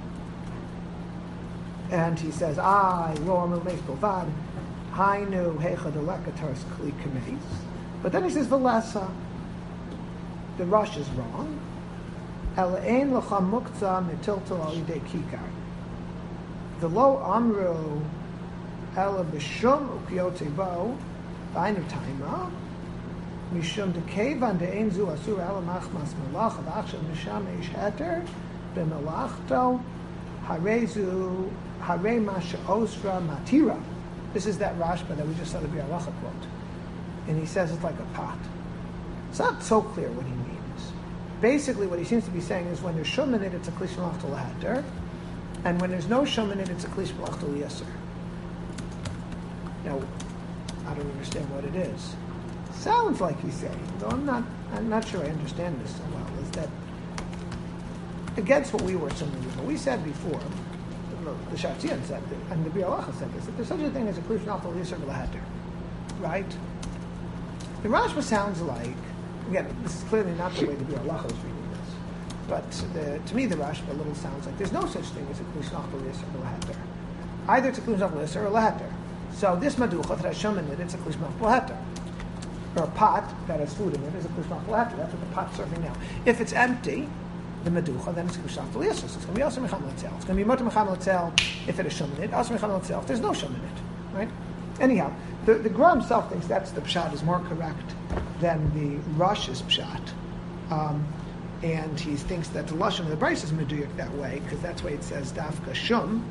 And he says, I, Lo Amr Meis Bovad, Hainu Hecha Delekatars Kli Kameis. But then he says, Velesa, the Rush is wrong. El Ein L'cha Muktzah Metiltal Al Yidei Kikar. The Lo Amru El B'Shum Ukiyotei Bo, V'Ainu Taima, Mishum de Kevan de Einzu Asur Ala Machmas Malach of Achshav Misham Eish Heter B'Malachto Harezu Hare Masha Osra Matira. This is that Rashba that we just saw the Bi'alacha quote. And he says it's like a pot. It's not so clear what he means. Basically what he seems to be saying is when there's Shum in it, it's a Klish Malach Heter. And when there's no Shum in it, it's a Klish Malach Yeser. Now, I don't understand what it is. Sounds like he's saying, though I'm not I'm not sure I understand this so well, is that against what we were assuming before. We said before, the Shatzian said, that, and the Bi'alacha said this, that there's such a thing as a Klish Nafal Yisr V'Laheter. Right? The Rashba sounds like, again, this is clearly not the way the Bi'alacha is reading this, but the, to me the Rashba a little sounds like there's no such thing as a Klish Nafal Yisr V'Laheter. Either it's a Klish Nafal Yisr or Laheter. So this Maducha that has Shum in it, it's a Klish Nafal Laheter. Or a pot that has food in it is a Klish Nafal Laheter. That's what the pot's serving now. If it's empty, the Meducha, then it's Klish Nafal Yisr. So it's going to be also Mecham L'Tzel. It's going to be Mutter Mecham L'Tzel if it is Shum in it, also Mecham L'Tzel if there's no Shum in it. Right? anyhow, the, the Gra himself thinks that's the pshat is more correct than the Rosh's pshat. Um, and he thinks that the Lashon of the Bryce is meduyik that way, because that's why it says Dafka Shum.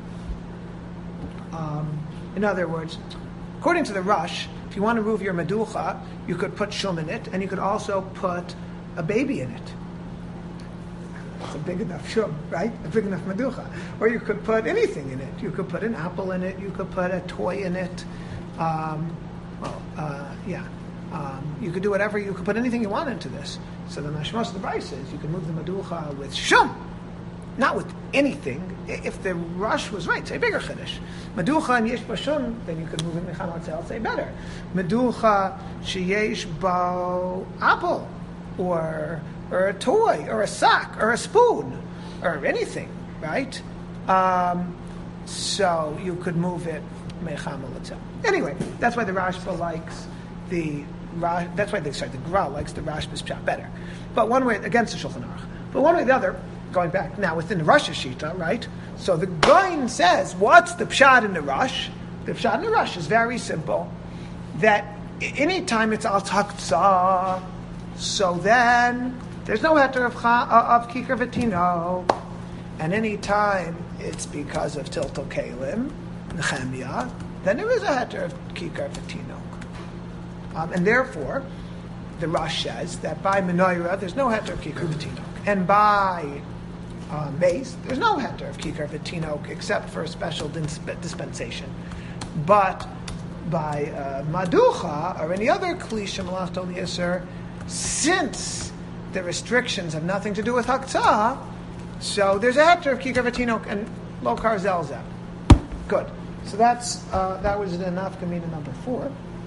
Um, in other words, according to the Rosh, if you want to move your meducha, you could put shum in it, and you could also put a baby in it. It's a big enough shum, right? A big enough meducha. Or you could put anything in it. You could put an apple in it. You could put a toy in it. Um, well, uh, yeah. Um, you could do whatever. You could put anything you want into this. So the mashmos of the Bryce says you can move the meducha with shum, not with anything. If the Rush was right, say bigger chiddush. Meducha and yesh bashum, then you could move it mecham atzel, say better. Meducha sheyesh bo apple, or or a toy, or a sock, or a spoon, or anything, right? Um, so you could move it mecham atzel. Anyway, that's why the Rashba likes the that's why they sorry the Gra likes the Rashba's pshat better. But one way against the Shulchan Aruch, but one way or the other. Going back now within the Rosh Shita, right? So the Gaon says, what's the pshat in the Rosh? The pshat in the Rosh is very simple. That any time it's al taktzah, so then there's no heter of of kikar v'tino, and any time it's because of tiltal kalim, nechemia, then there is a heter of kikar v'tino, um, and therefore the Rosh says that by menorah there's no heter of kikar v'tino, and by Uh, mace, there's no heter of kikar v'tinok except for a special disp- dispensation. But by uh, maducha or any other kli shemalach tol yisur, since the restrictions have nothing to do with haktzah, so there's a heter of kikar v'tinok and lo karzel zeh. Good. So that's uh, that was the nafkamina number four.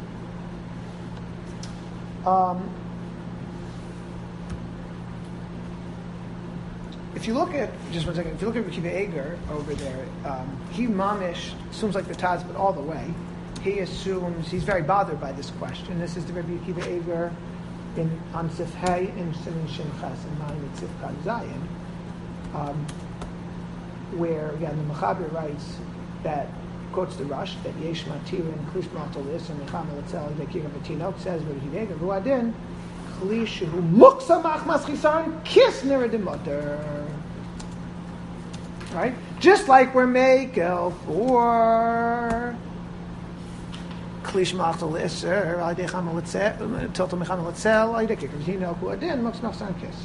Um, If you look at, just one second, if you look at Rekiva Eger over there, um, he mamish assumes like the Taz, but all the way. He assumes, he's very bothered by this question. This is the Rabbi Akiva Eger in, on Sif Hay in Simin Shin Ches and nine at Sif Kal Zayin, um, where, again, the Mechaber writes that, quotes the Rush, that Yesh Matir and Klish Matal Is and Mecham Eletzel Vekira Matinok says, Rabbi Akiva Eger, Ruadin, Klish Hu Muksa Machmas Chisaron Kis Neredemoter. Right? Just like we're makel for klish machal iser, alidei chama letzel, tiltal mechama letzel, alidei kikar v'tino kuadin, mux machsan kiss.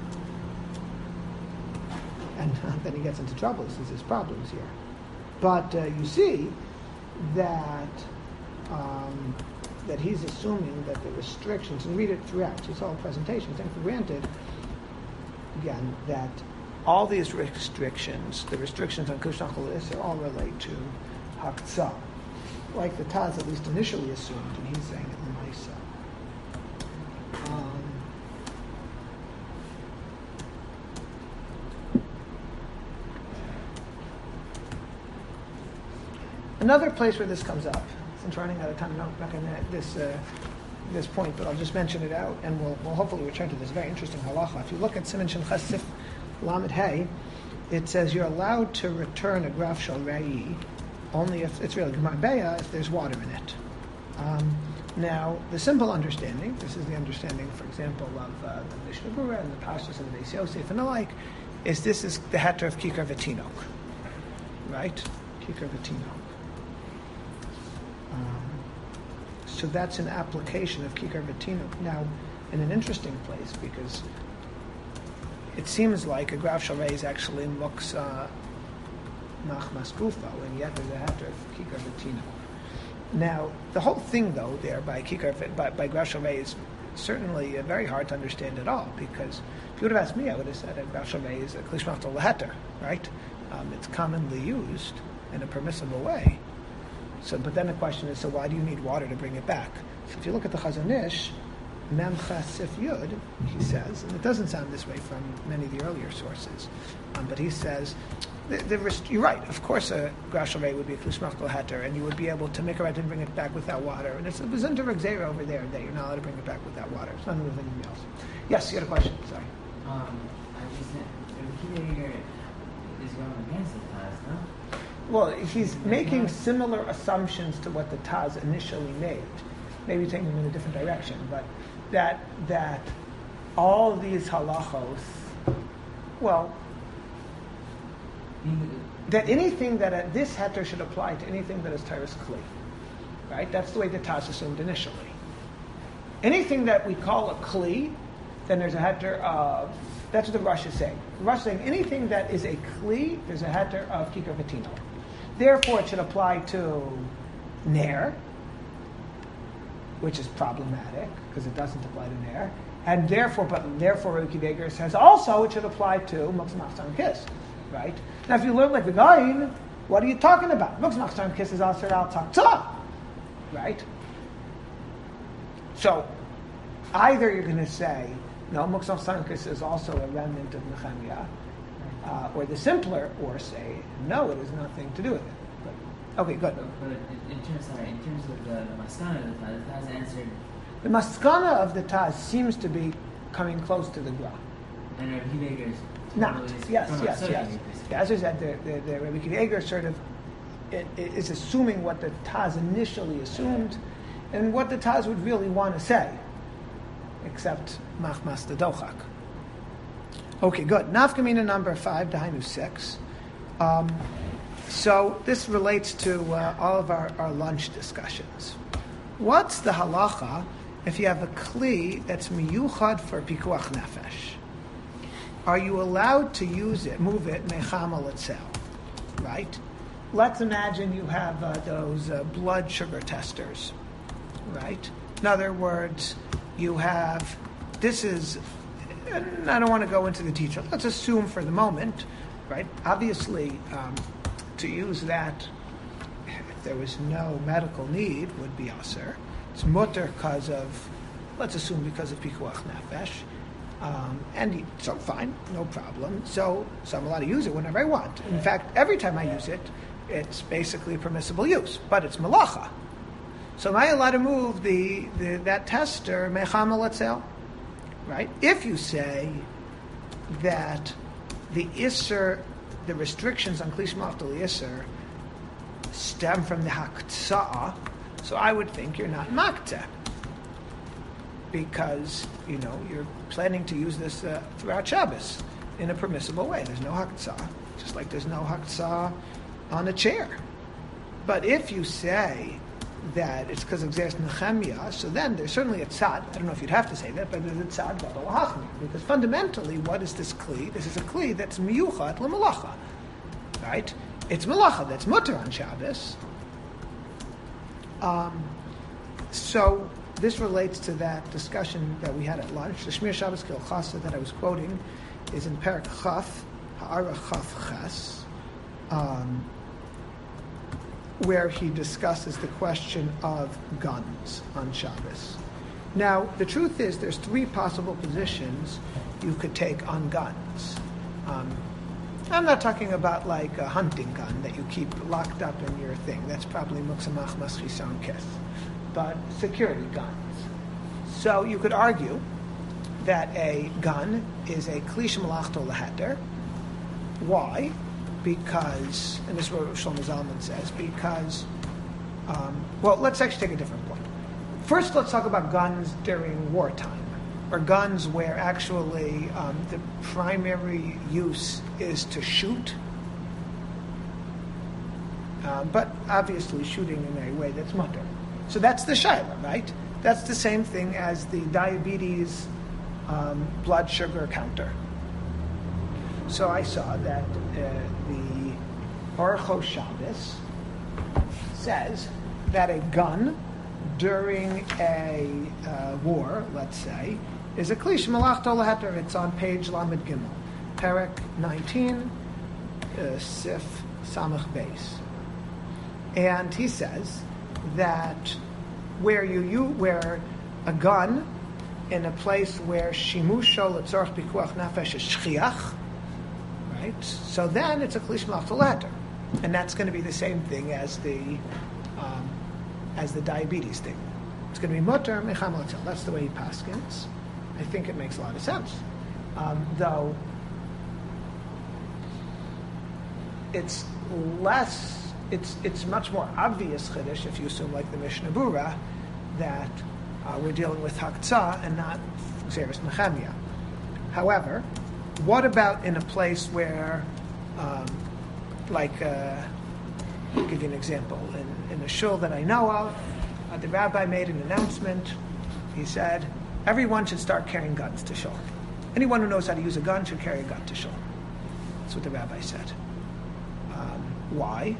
And then he gets into trouble. He says there's problems here. But uh, you see that um, that he's assuming that the restrictions, and read it throughout, his whole presentation, take for granted, again, that all these restrictions, the restrictions on Kush Nachal Isser, all relate to Haktzah. Like the Taz at least initially assumed, and he's saying it in Maisa. Um, another place where this comes up, since running out of time, I'm not going to this uh, this point, but I'll just mention it out, and we'll, we'll hopefully return to this very interesting halacha. If you look at Siman Shin Ches Sif Lamed Hey, it says you're allowed to return a graf shel rei only if it's really Gemara Beya if there's water in it. Um, now, the simple understanding, this is the understanding, for example, of uh, the Mishnah Berurah and the Pashtus and the Beis Yosef and the like, is this is the heter of kikar v'tinok, right? Kikar v'tinok. Um, so that's an application of kikar v'tinok. Now, in an interesting place, because it seems like a graf shel rei is actually muksa machmas gufo, and yet there's a heter of kikar v'tinok. Now, the whole thing, though, there by kikar by, by graf shel rei is certainly uh, very hard to understand at all, because if you would have asked me, I would have said a graf shel rei is a klish machtal leheter, right? Um, it's commonly used in a permissible way. So, but then the question is, so why do you need water to bring it back? So if you look at the Chazon Ish, Mem Ches Sif Yud, he says, and it doesn't sound this way from many of the earlier sources, um, but he says, the, the rest, you're right, of course a graf shel rei would be a klish machtal heter, and you would be able to make a right and bring it back without water. And it's a bezinter gzeira over there that you're not allowed to bring it back without water. It's nothing with anything else. Yes, you had a question, sorry. Um, I just said, Rabbi Akiva Eger is going against the Taz, no? well, he's making similar assumptions to what the Taz initially made. Maybe taking them in a different direction, but that that all these halachos, well, that anything that uh, this heter should apply to anything that is Tyrus Kli, right? That's the way the Taz assumed initially. Anything that we call a Kli, then there's a heter of, that's what the Rosh is saying. The Rosh is saying anything that is a Kli, there's a heter of Kikar Vatino. Therefore, it should apply to Ner, which is problematic because it doesn't apply to Ner. And therefore, but therefore, Rabbi Akiva Eiger says also it should apply to Muktzah Machzor Kiss, right? Now, if you learn like the Gaon, what are you talking about? Muktzah Machzor Kiss is Aser Al Taktzah, right? So, either you're going to say, no, Muktzah Machzor Kiss is also a remnant of Nehemiah, uh, or the simpler, or say, no, it has nothing to do with it. But, okay, good. But, but in terms, sorry, in terms of the, the Maskana, the Taz, the Taz answered. The Maskana of the Taz seems to be coming close to the Gra. And Rabbi Akiva Eiger is Not. totally Yes, totally yes, yes. associated with Yeah, as I said, the, the, the Rabbi Akiva Eiger sort of it, it is assuming what the Taz initially assumed, and what the Taz would really want to say, except Machmas the Dochak. Okay, good. Nafkamina number five, Dahainu six. Um, so this relates to uh, all of our, our lunch discussions. What's the halacha if you have a kli that's miyuchad for pikuach nefesh? Are you allowed to use it, move it, mechama letzel, right? Let's imagine you have uh, those uh, blood sugar testers, right? In other words, you have, this is, and I don't want to go into the detail. Let's assume for the moment, right? Obviously, um, to use that, if there was no medical need, would be aser. It's mutter because of, let's assume because of pikuach nefesh. Um, and so fine, no problem. So, so I'm allowed to use it whenever I want. In fact, every time I use it, it's basically permissible use, but it's malacha. So am I allowed to move the, the that tester mechama letzel? Right? If you say that the isser, the restrictions on kli shmachtel isser stem from the haktsa'ah, so I would think you're not maktzeh, because you know you're planning to use this uh, throughout Shabbos in a permissible way. There's no haktsa'ah, just like there's no haktsa'ah on a chair. But if you say that it's because of Xeris Nehemiah, so then there's certainly a tzad. I don't know if you'd have to say that, but there's a tzad gadol hachmir, because fundamentally, what is this kli? This is a kli that's miyuchat l'malacha, right? It's malacha that's mutter on Shabbos. Um, so this relates to that discussion that we had at lunch. The Shmir Shabbos Kil Chasa that I was quoting is in Perek Chaf, Ha'ara Chaf Ches, um, where he discusses the question of guns on Shabbos. Now, the truth is there's three possible positions you could take on guns. Um, I'm not talking about like a hunting gun that you keep locked up in your thing. That's probably Muktzah Machmas Chisaron Kes. But security guns. So you could argue that a gun is a kli shemalachto leheter. Why? Because, and this is what Shlomo Zalman says, because, um, well, let's actually take a different point. First, let's talk about guns during wartime, or guns where actually um, the primary use is to shoot, uh, but obviously shooting in a way that's mutter. So that's the shaila, right? That's the same thing as the diabetes um, blood sugar counter. So I saw that uh, the Orcho Shabbos says that a gun during a uh, war, let's say, is a klish malach tolaheter. It's on page Lamed Gimel, Perek nineteen, uh, Sif Samach Beis, and he says that where you, you where a gun in a place where shimusho letzorach pikuach nefesh is shchiach, right? So then it's a klish malach tolaheter, and that's going to be the same thing as the um, as the diabetes thing. It's going to be mutter mecham letzel. That's the way he paskins. I think it makes a lot of sense. Um, though it's less it's it's much more obvious chiddush if you assume, like the Mishnah Berurah, that uh, we're dealing with haktzah and not Xeris Nechemia. However, what about in a place where, um, like, uh, I'll give you an example. In, in a shul that I know of, uh, the rabbi made an announcement. He said, everyone should start carrying guns to shul. Anyone who knows how to use a gun should carry a gun to shul. That's what the rabbi said. Um, why?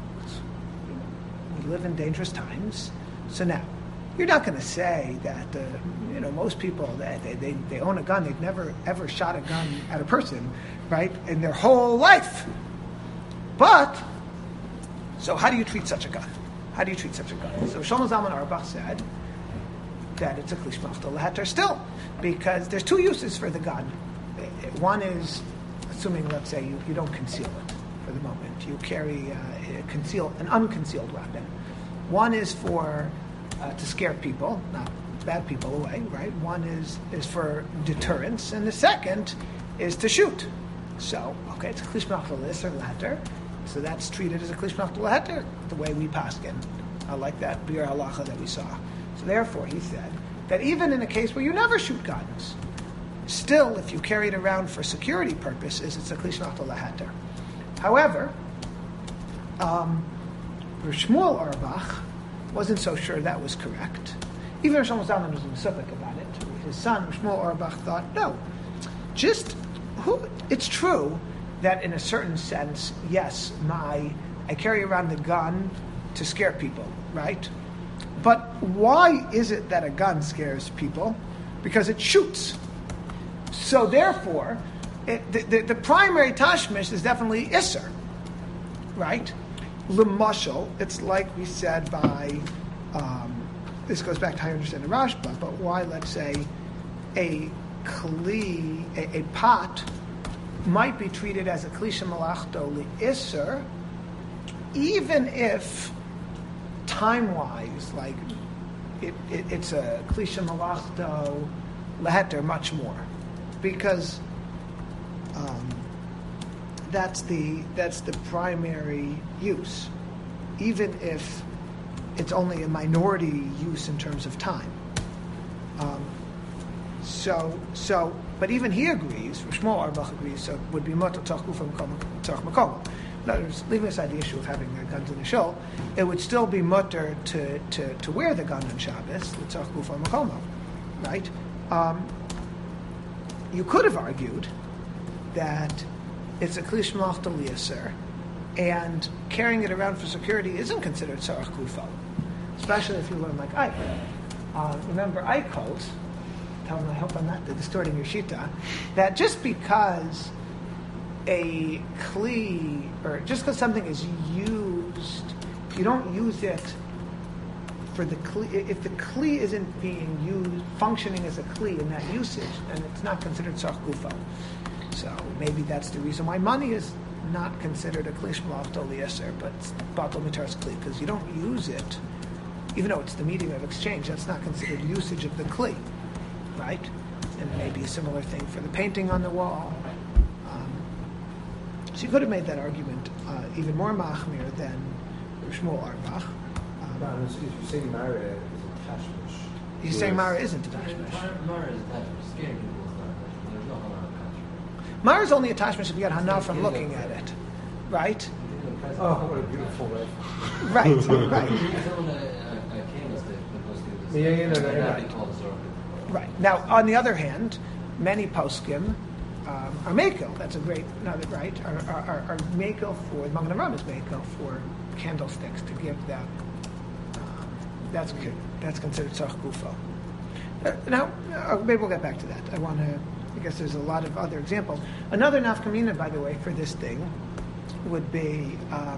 We live in dangerous times. So now, you're not going to say that, uh, you know, most people, that they, they, they own a gun, they've never ever shot a gun at a person, right, in their whole life. But, so how do you treat such a gun? How do you treat such a gun? So Shlomo Zalman Auerbach said that it's a Kli Shmachta Leheter still, because there's two uses for the gun. One is, assuming, let's say, you, you don't conceal it for the moment. You carry uh, a conceal, an unconcealed weapon. One is for uh, to scare people, not bad people away, right? One is, is for deterrence, and the second is to shoot. So, okay, it's a Kli Shmachta Leheter, so that's treated as a Kli Shmachta Leheter, the way we paskin. I like that Biur Halacha that we saw. So therefore, he said that even in a case where you never shoot guns, still, if you carry it around for security purposes, it's a Kli Shmachta Leheter. However, um, Shmuel Auerbach wasn't so sure that was correct. Even if Shlomo Zalman was mesupik about it, his son Shmuel Auerbach thought, no, just who? It's true that in a certain sense, yes, my I carry around the gun to scare people, right? But why is it that a gun scares people? Because it shoots. So therefore, it, the, the, the primary tashmish is definitely Isser, right? L'mashal, it's like we said by, um, this goes back to how you understand the Rashba, but why, let's say, a kli, a, a pot, might be treated as a kli shemalachto li'isser, even if time-wise, like, it, it, it's a kli shemalachto leheter much more, because um, that's the that's the primary use, even if it's only a minority use in terms of time. Um, so so, but even he agrees. Shmuel Auerbach agrees. So it would be mutter tzach gufa tzach makom. In other words, leaving aside the issue of having uh, guns in the shul, it would still be mutter to, to, to wear the gun on Shabbos, tzach gufa makomo, right? Um, you could have argued that it's a kli shmachta li'aser, and carrying it around for security isn't considered tzarach gufa, especially if you learn like Ike. Uh, remember, Ike holds, tell me, I hope I'm not distorting your shita, that just because a kli, or just because something is used, you don't use it for the kli. If the kli isn't being used, functioning as a kli in that usage, then it's not considered tzarach gufa. So maybe that's the reason why money is not considered a kli shmalachto li'aser, but batal mitaras kli, because you don't use it, even though it's the medium of exchange. That's not considered usage of the kli, right? And maybe a similar thing for the painting on the wall. Um, so you could have made that argument uh, even more machmir than Shmuel Auerbach. Um, No, no, so you're saying Mara is a tashmish. he's saying Mara isn't a tashmish. Mara is a tashmish. Scaring people is not a tashmish. There's no harm in Mara is only a tashmish if you get hana from looking at it, right? Oh, what a beautiful way. Right, right. Someone a, a, a candlestick opposed to this. Yeah, yeah, no, no, That'd yeah. be called a zorah. Right. Now, on the other hand, many poskim um, are mekel. That's a great, another right. Are are, are, are mekel for Magen Avraham is mekel for candlesticks to give them. Um, that's good. That's considered tzarach gufa. Uh, now, uh, maybe we'll get back to that. I want to. I guess there's a lot of other examples. Another nafkamina, by the way, for this thing would be, um,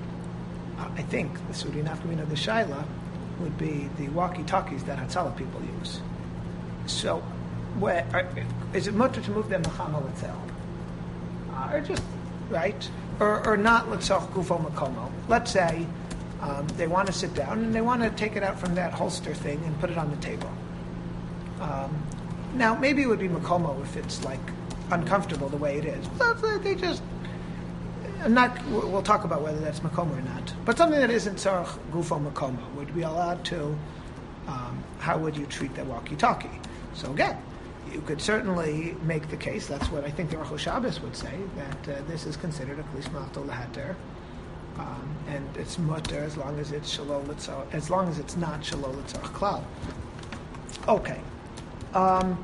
I think, this would be nafkamina of the shaila, would be the walkie-talkies that Hatzalah people use. So, where, are, is it mutter to move them mechama l'tzel? Uh, or just, right? Or, or not l'tzach gufo makomo. Let's say um, they want to sit down and they want to take it out from that holster thing and put it on the table. Um, now, maybe it would be makomo if it's like uncomfortable the way it is. But they just, I'm not. We'll talk about whether that's makoma or not. But something that isn't tzarich gufo makoma would be allowed to. Um, how would you treat the walkie-talkie? So again, you could certainly make the case. That's what I think the Aruch Shabbos would say, that uh, this is considered a kli shmachta leheter, um, and it's mutter as long as it's shalol l'tzarich, as long as it's not shalol l'tzarich klal. Okay. Um,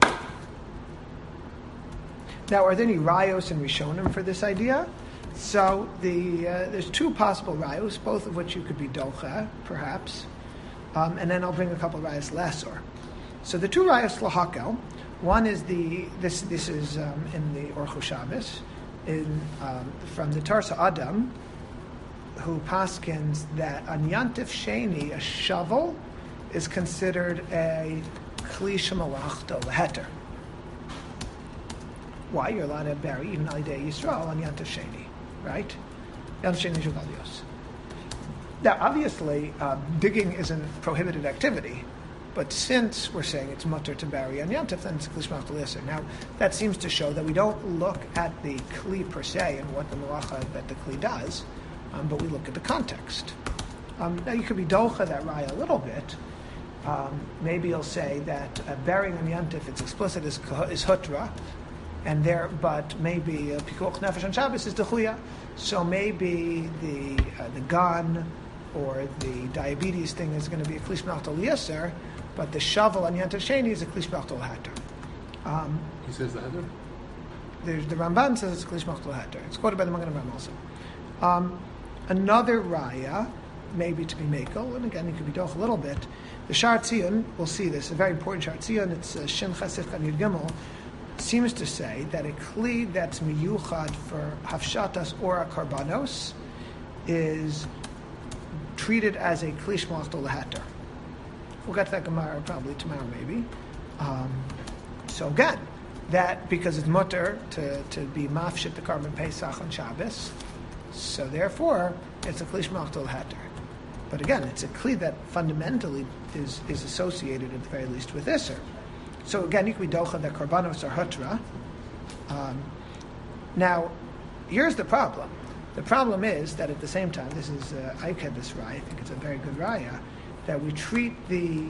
now, are there any rayos and rishonim for this idea? So the uh, there's two possible rayos, both of which you could be docha, perhaps. Um, and then I'll bring a couple of rayos lesor. So the two rayos lahakel, one is the this this is um, in the Aruch Shabbos, in um, from the Tarsa Adam, who paskins that on Yantif Sheni a shovel is considered a kli shemalachto leheter. Why? You're allowed to bury even al yidei Yisrael on Yantif Sheni, right? Yantif Sheni Juvalios. Now, obviously, uh, digging isn't prohibited activity, but since we're saying it's mutter to bury on Yantif, then it's a kli shmachta le'aser. Now, that seems to show that we don't look at the kli per se and what the malacha that the kli does, um, but we look at the context. Um, now, you could be docha that raya a little bit. Um, maybe you'll say that uh, burying on Yantif, it's explicit, is, is hutra, and there, but maybe uh, pikuach nefesh on Shabbos is dechuya. So maybe the uh, the gun or the diabetes thing is going to be a kli shmachta le'aser, but the shovel on Yantif Sheni is a kli shmachta leheter. Um, He says the heter? There's the Ramban says it's a kli shmachta leheter. It's quoted by the Magen Avraham also. Um, another raya, maybe to be makel, and again it could be doch a little bit. The Shar Tzion, we'll see this, a very important Shar Tzion. It's uh, Shin Chesif Kanir Gimel. Seems to say that a kli that's miyuchad for hafshatas or a karbanos is treated as a kli shmachta leheter. We'll get to that Gemara probably tomorrow, maybe. Um, so again, that because it's mutter to, to be mafshit the carbon pesach on Shabbos, so therefore it's a kli shmachta leheter. But again, it's a kli that fundamentally is is associated at the very least with Isser. So again, you can be docha that karbanos are hutra. Um, now, here's the problem. The problem is that at the same time, this is uh, I had this raya. I think it's a very good raya that we treat the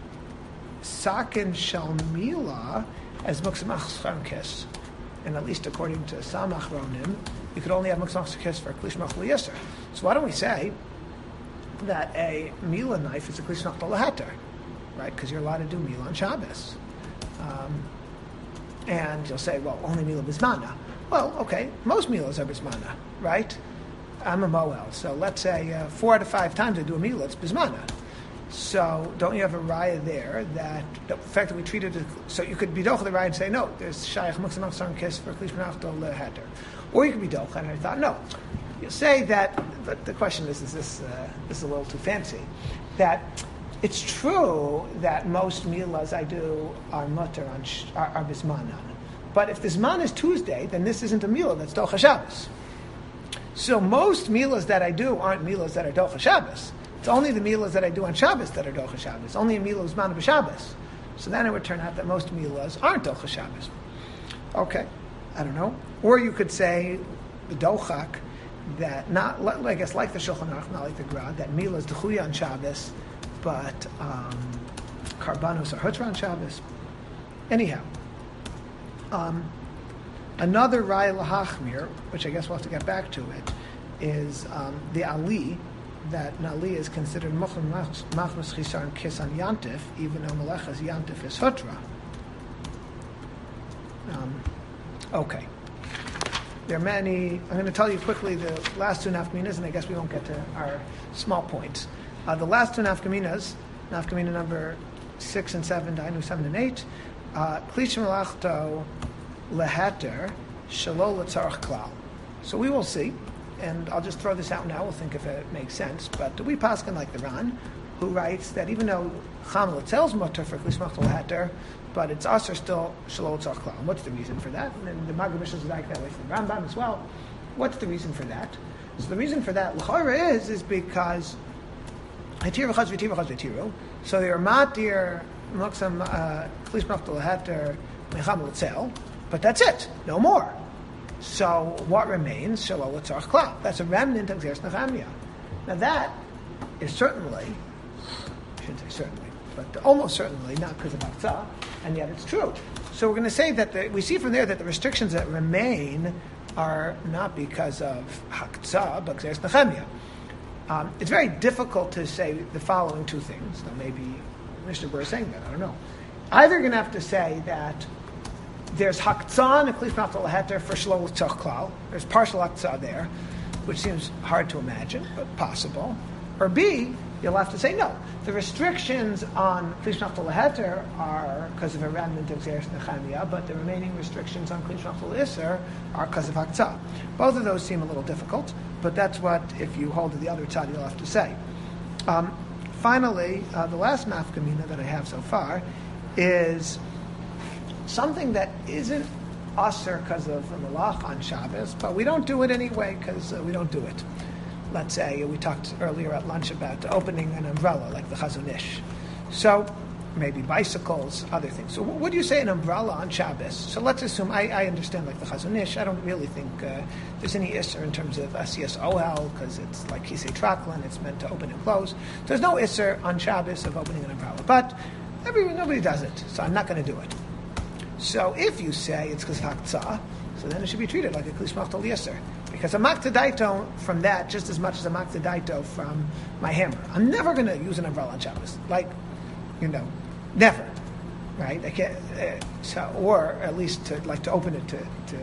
sakin shalmila as muksamach kiss, and at least according to Samach Ronim, you could only have muksamach kiss for a kli shmachta le'aser. So why don't we say that a mila knife is a kli shmachta leheter, right? Because you're allowed to do mila on Shabbos. Um, and you'll say, well, only Mila Bismana. Well, okay, most Milas are Bismana, right? I'm a Moel, so let's say uh, four out of five times I do a Mila, it's Bismana. So don't you have a raya there that the fact that we treated it, so you could be docha the raya and say, no, there's Shaykh Muksamach Saran Kiss for Klish Menachto Leheter. Or you could be docha, and I thought, no. You say that, but the question is, is this, uh, this is a little too fancy, that it's true that most milas I do are mutter on sh- are, are bismanan, but if the zman is Tuesday, then this isn't a milah, that's docha Shabbos. So most milas that I do aren't milas that are docha Shabbos. It's only the milas that I do on Shabbos that are docha Shabbos. Only a milah is zman b'Shabbos. So then it would turn out that most milas aren't docha Shabbos. Okay, I don't know. Or you could say the dochak that not, I guess, like the Shulchan Aruch, not like the Gra, that milah is dechuya on Shabbos, but um, karbanos are hutra on Shabbos. Anyhow, um, another raya lahachmir, which I guess we'll have to get back to it, is um, the ali, that an ali is considered muchlim machmas chisar and kiss on yantif, even though melecha's yantif is hutra. Um, okay. There are many. I'm going to tell you quickly the last two nafkaminas, and I guess we won't get to our small points. Uh, the last two nafkaminas, nafkamina number six and seven, dainu seven and eight, kli shemalachto leheter shelo l'tzarich klal. So we will see, and I'll just throw this out now. We'll think if it makes sense. But we paskin like the Ran, who writes that even though chamal itself mutter for kli shemalachto leheter, but it's usher still shelo l'tzarich klal. And what's the reason for that? And the Maggid Mishnah is like that way from the Rambam as well. What's the reason for that? So the reason for that, l'chora, is is because so they are matir muksam kli shemalachto leheter mecham l'tzel, but that's it, no more. So what remains? Shalol Tzarch Klal. That's a remnant of Xeris Nechemia. Now that is certainly, I shouldn't say certainly, but almost certainly not because of Haktzah, and yet it's true. So we're going to say that the, we see from there that the restrictions that remain are not because of Haktzah, but Xeris Nechemia. Um, it's very difficult to say the following two things. Now maybe Mister Burr is saying that, I don't know. Either you're going to have to say that there's Haktzah and Klif Naftal Heter for Shalol Tzarch Klal. There's partial Haktzah there, which seems hard to imagine, but possible. Or B, you'll have to say no. The restrictions on Klif Naftal Heter are because of a remnant of Xeris Nechemia, but the remaining restrictions on Klif Naftal Isser are because of Haktzah. Both of those seem a little difficult, but that's what, if you hold to the other side, you'll have to say. Um, finally, uh, the last nafkamina that I have so far is something that isn't usher because of the malach on Shabbos, but we don't do it anyway because uh, we don't do it. Let's say we talked earlier at lunch about opening an umbrella, like the Chazon Ish. So maybe bicycles, other things. So what do you say an umbrella on Shabbos? So let's assume, I, I understand like the Chazon Ish, I don't really think uh, there's any Isser in terms of Asiyas Ohel, because it's like Kisei Traklin, it's meant to open and close. There's no Isser on Shabbos of opening an umbrella, but every, nobody does it, so I'm not going to do it. So if you say it's because of Haktzah, so then it should be treated like a Kli Shmachtal Yisser. Because a Maktadaito from that just as much as a Maktadaito from my hammer. I'm never going to use an umbrella on Shabbos. Like, you know, never. Right? I can't, uh, so, or at least to like to open it to.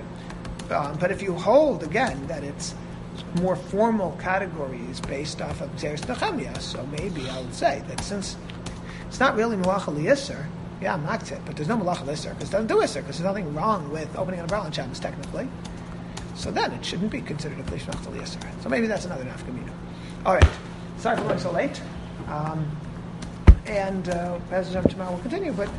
to um, but if you hold, again, that it's more formal categories based off of Xeris Nechemia, so maybe I would say that since it's not really Malacha L'Yisser, yeah, I'm not it, but there's no Malacha L'Isser, because it doesn't do Isser, because there's nothing wrong with opening an umbrella on Shabbos, technically. So then it shouldn't be considered a Kli Shmachtal Yisser. So maybe that's another nafkamina. All right. Sorry for going so late. Um, and uh, as tomorrow we'll continue, but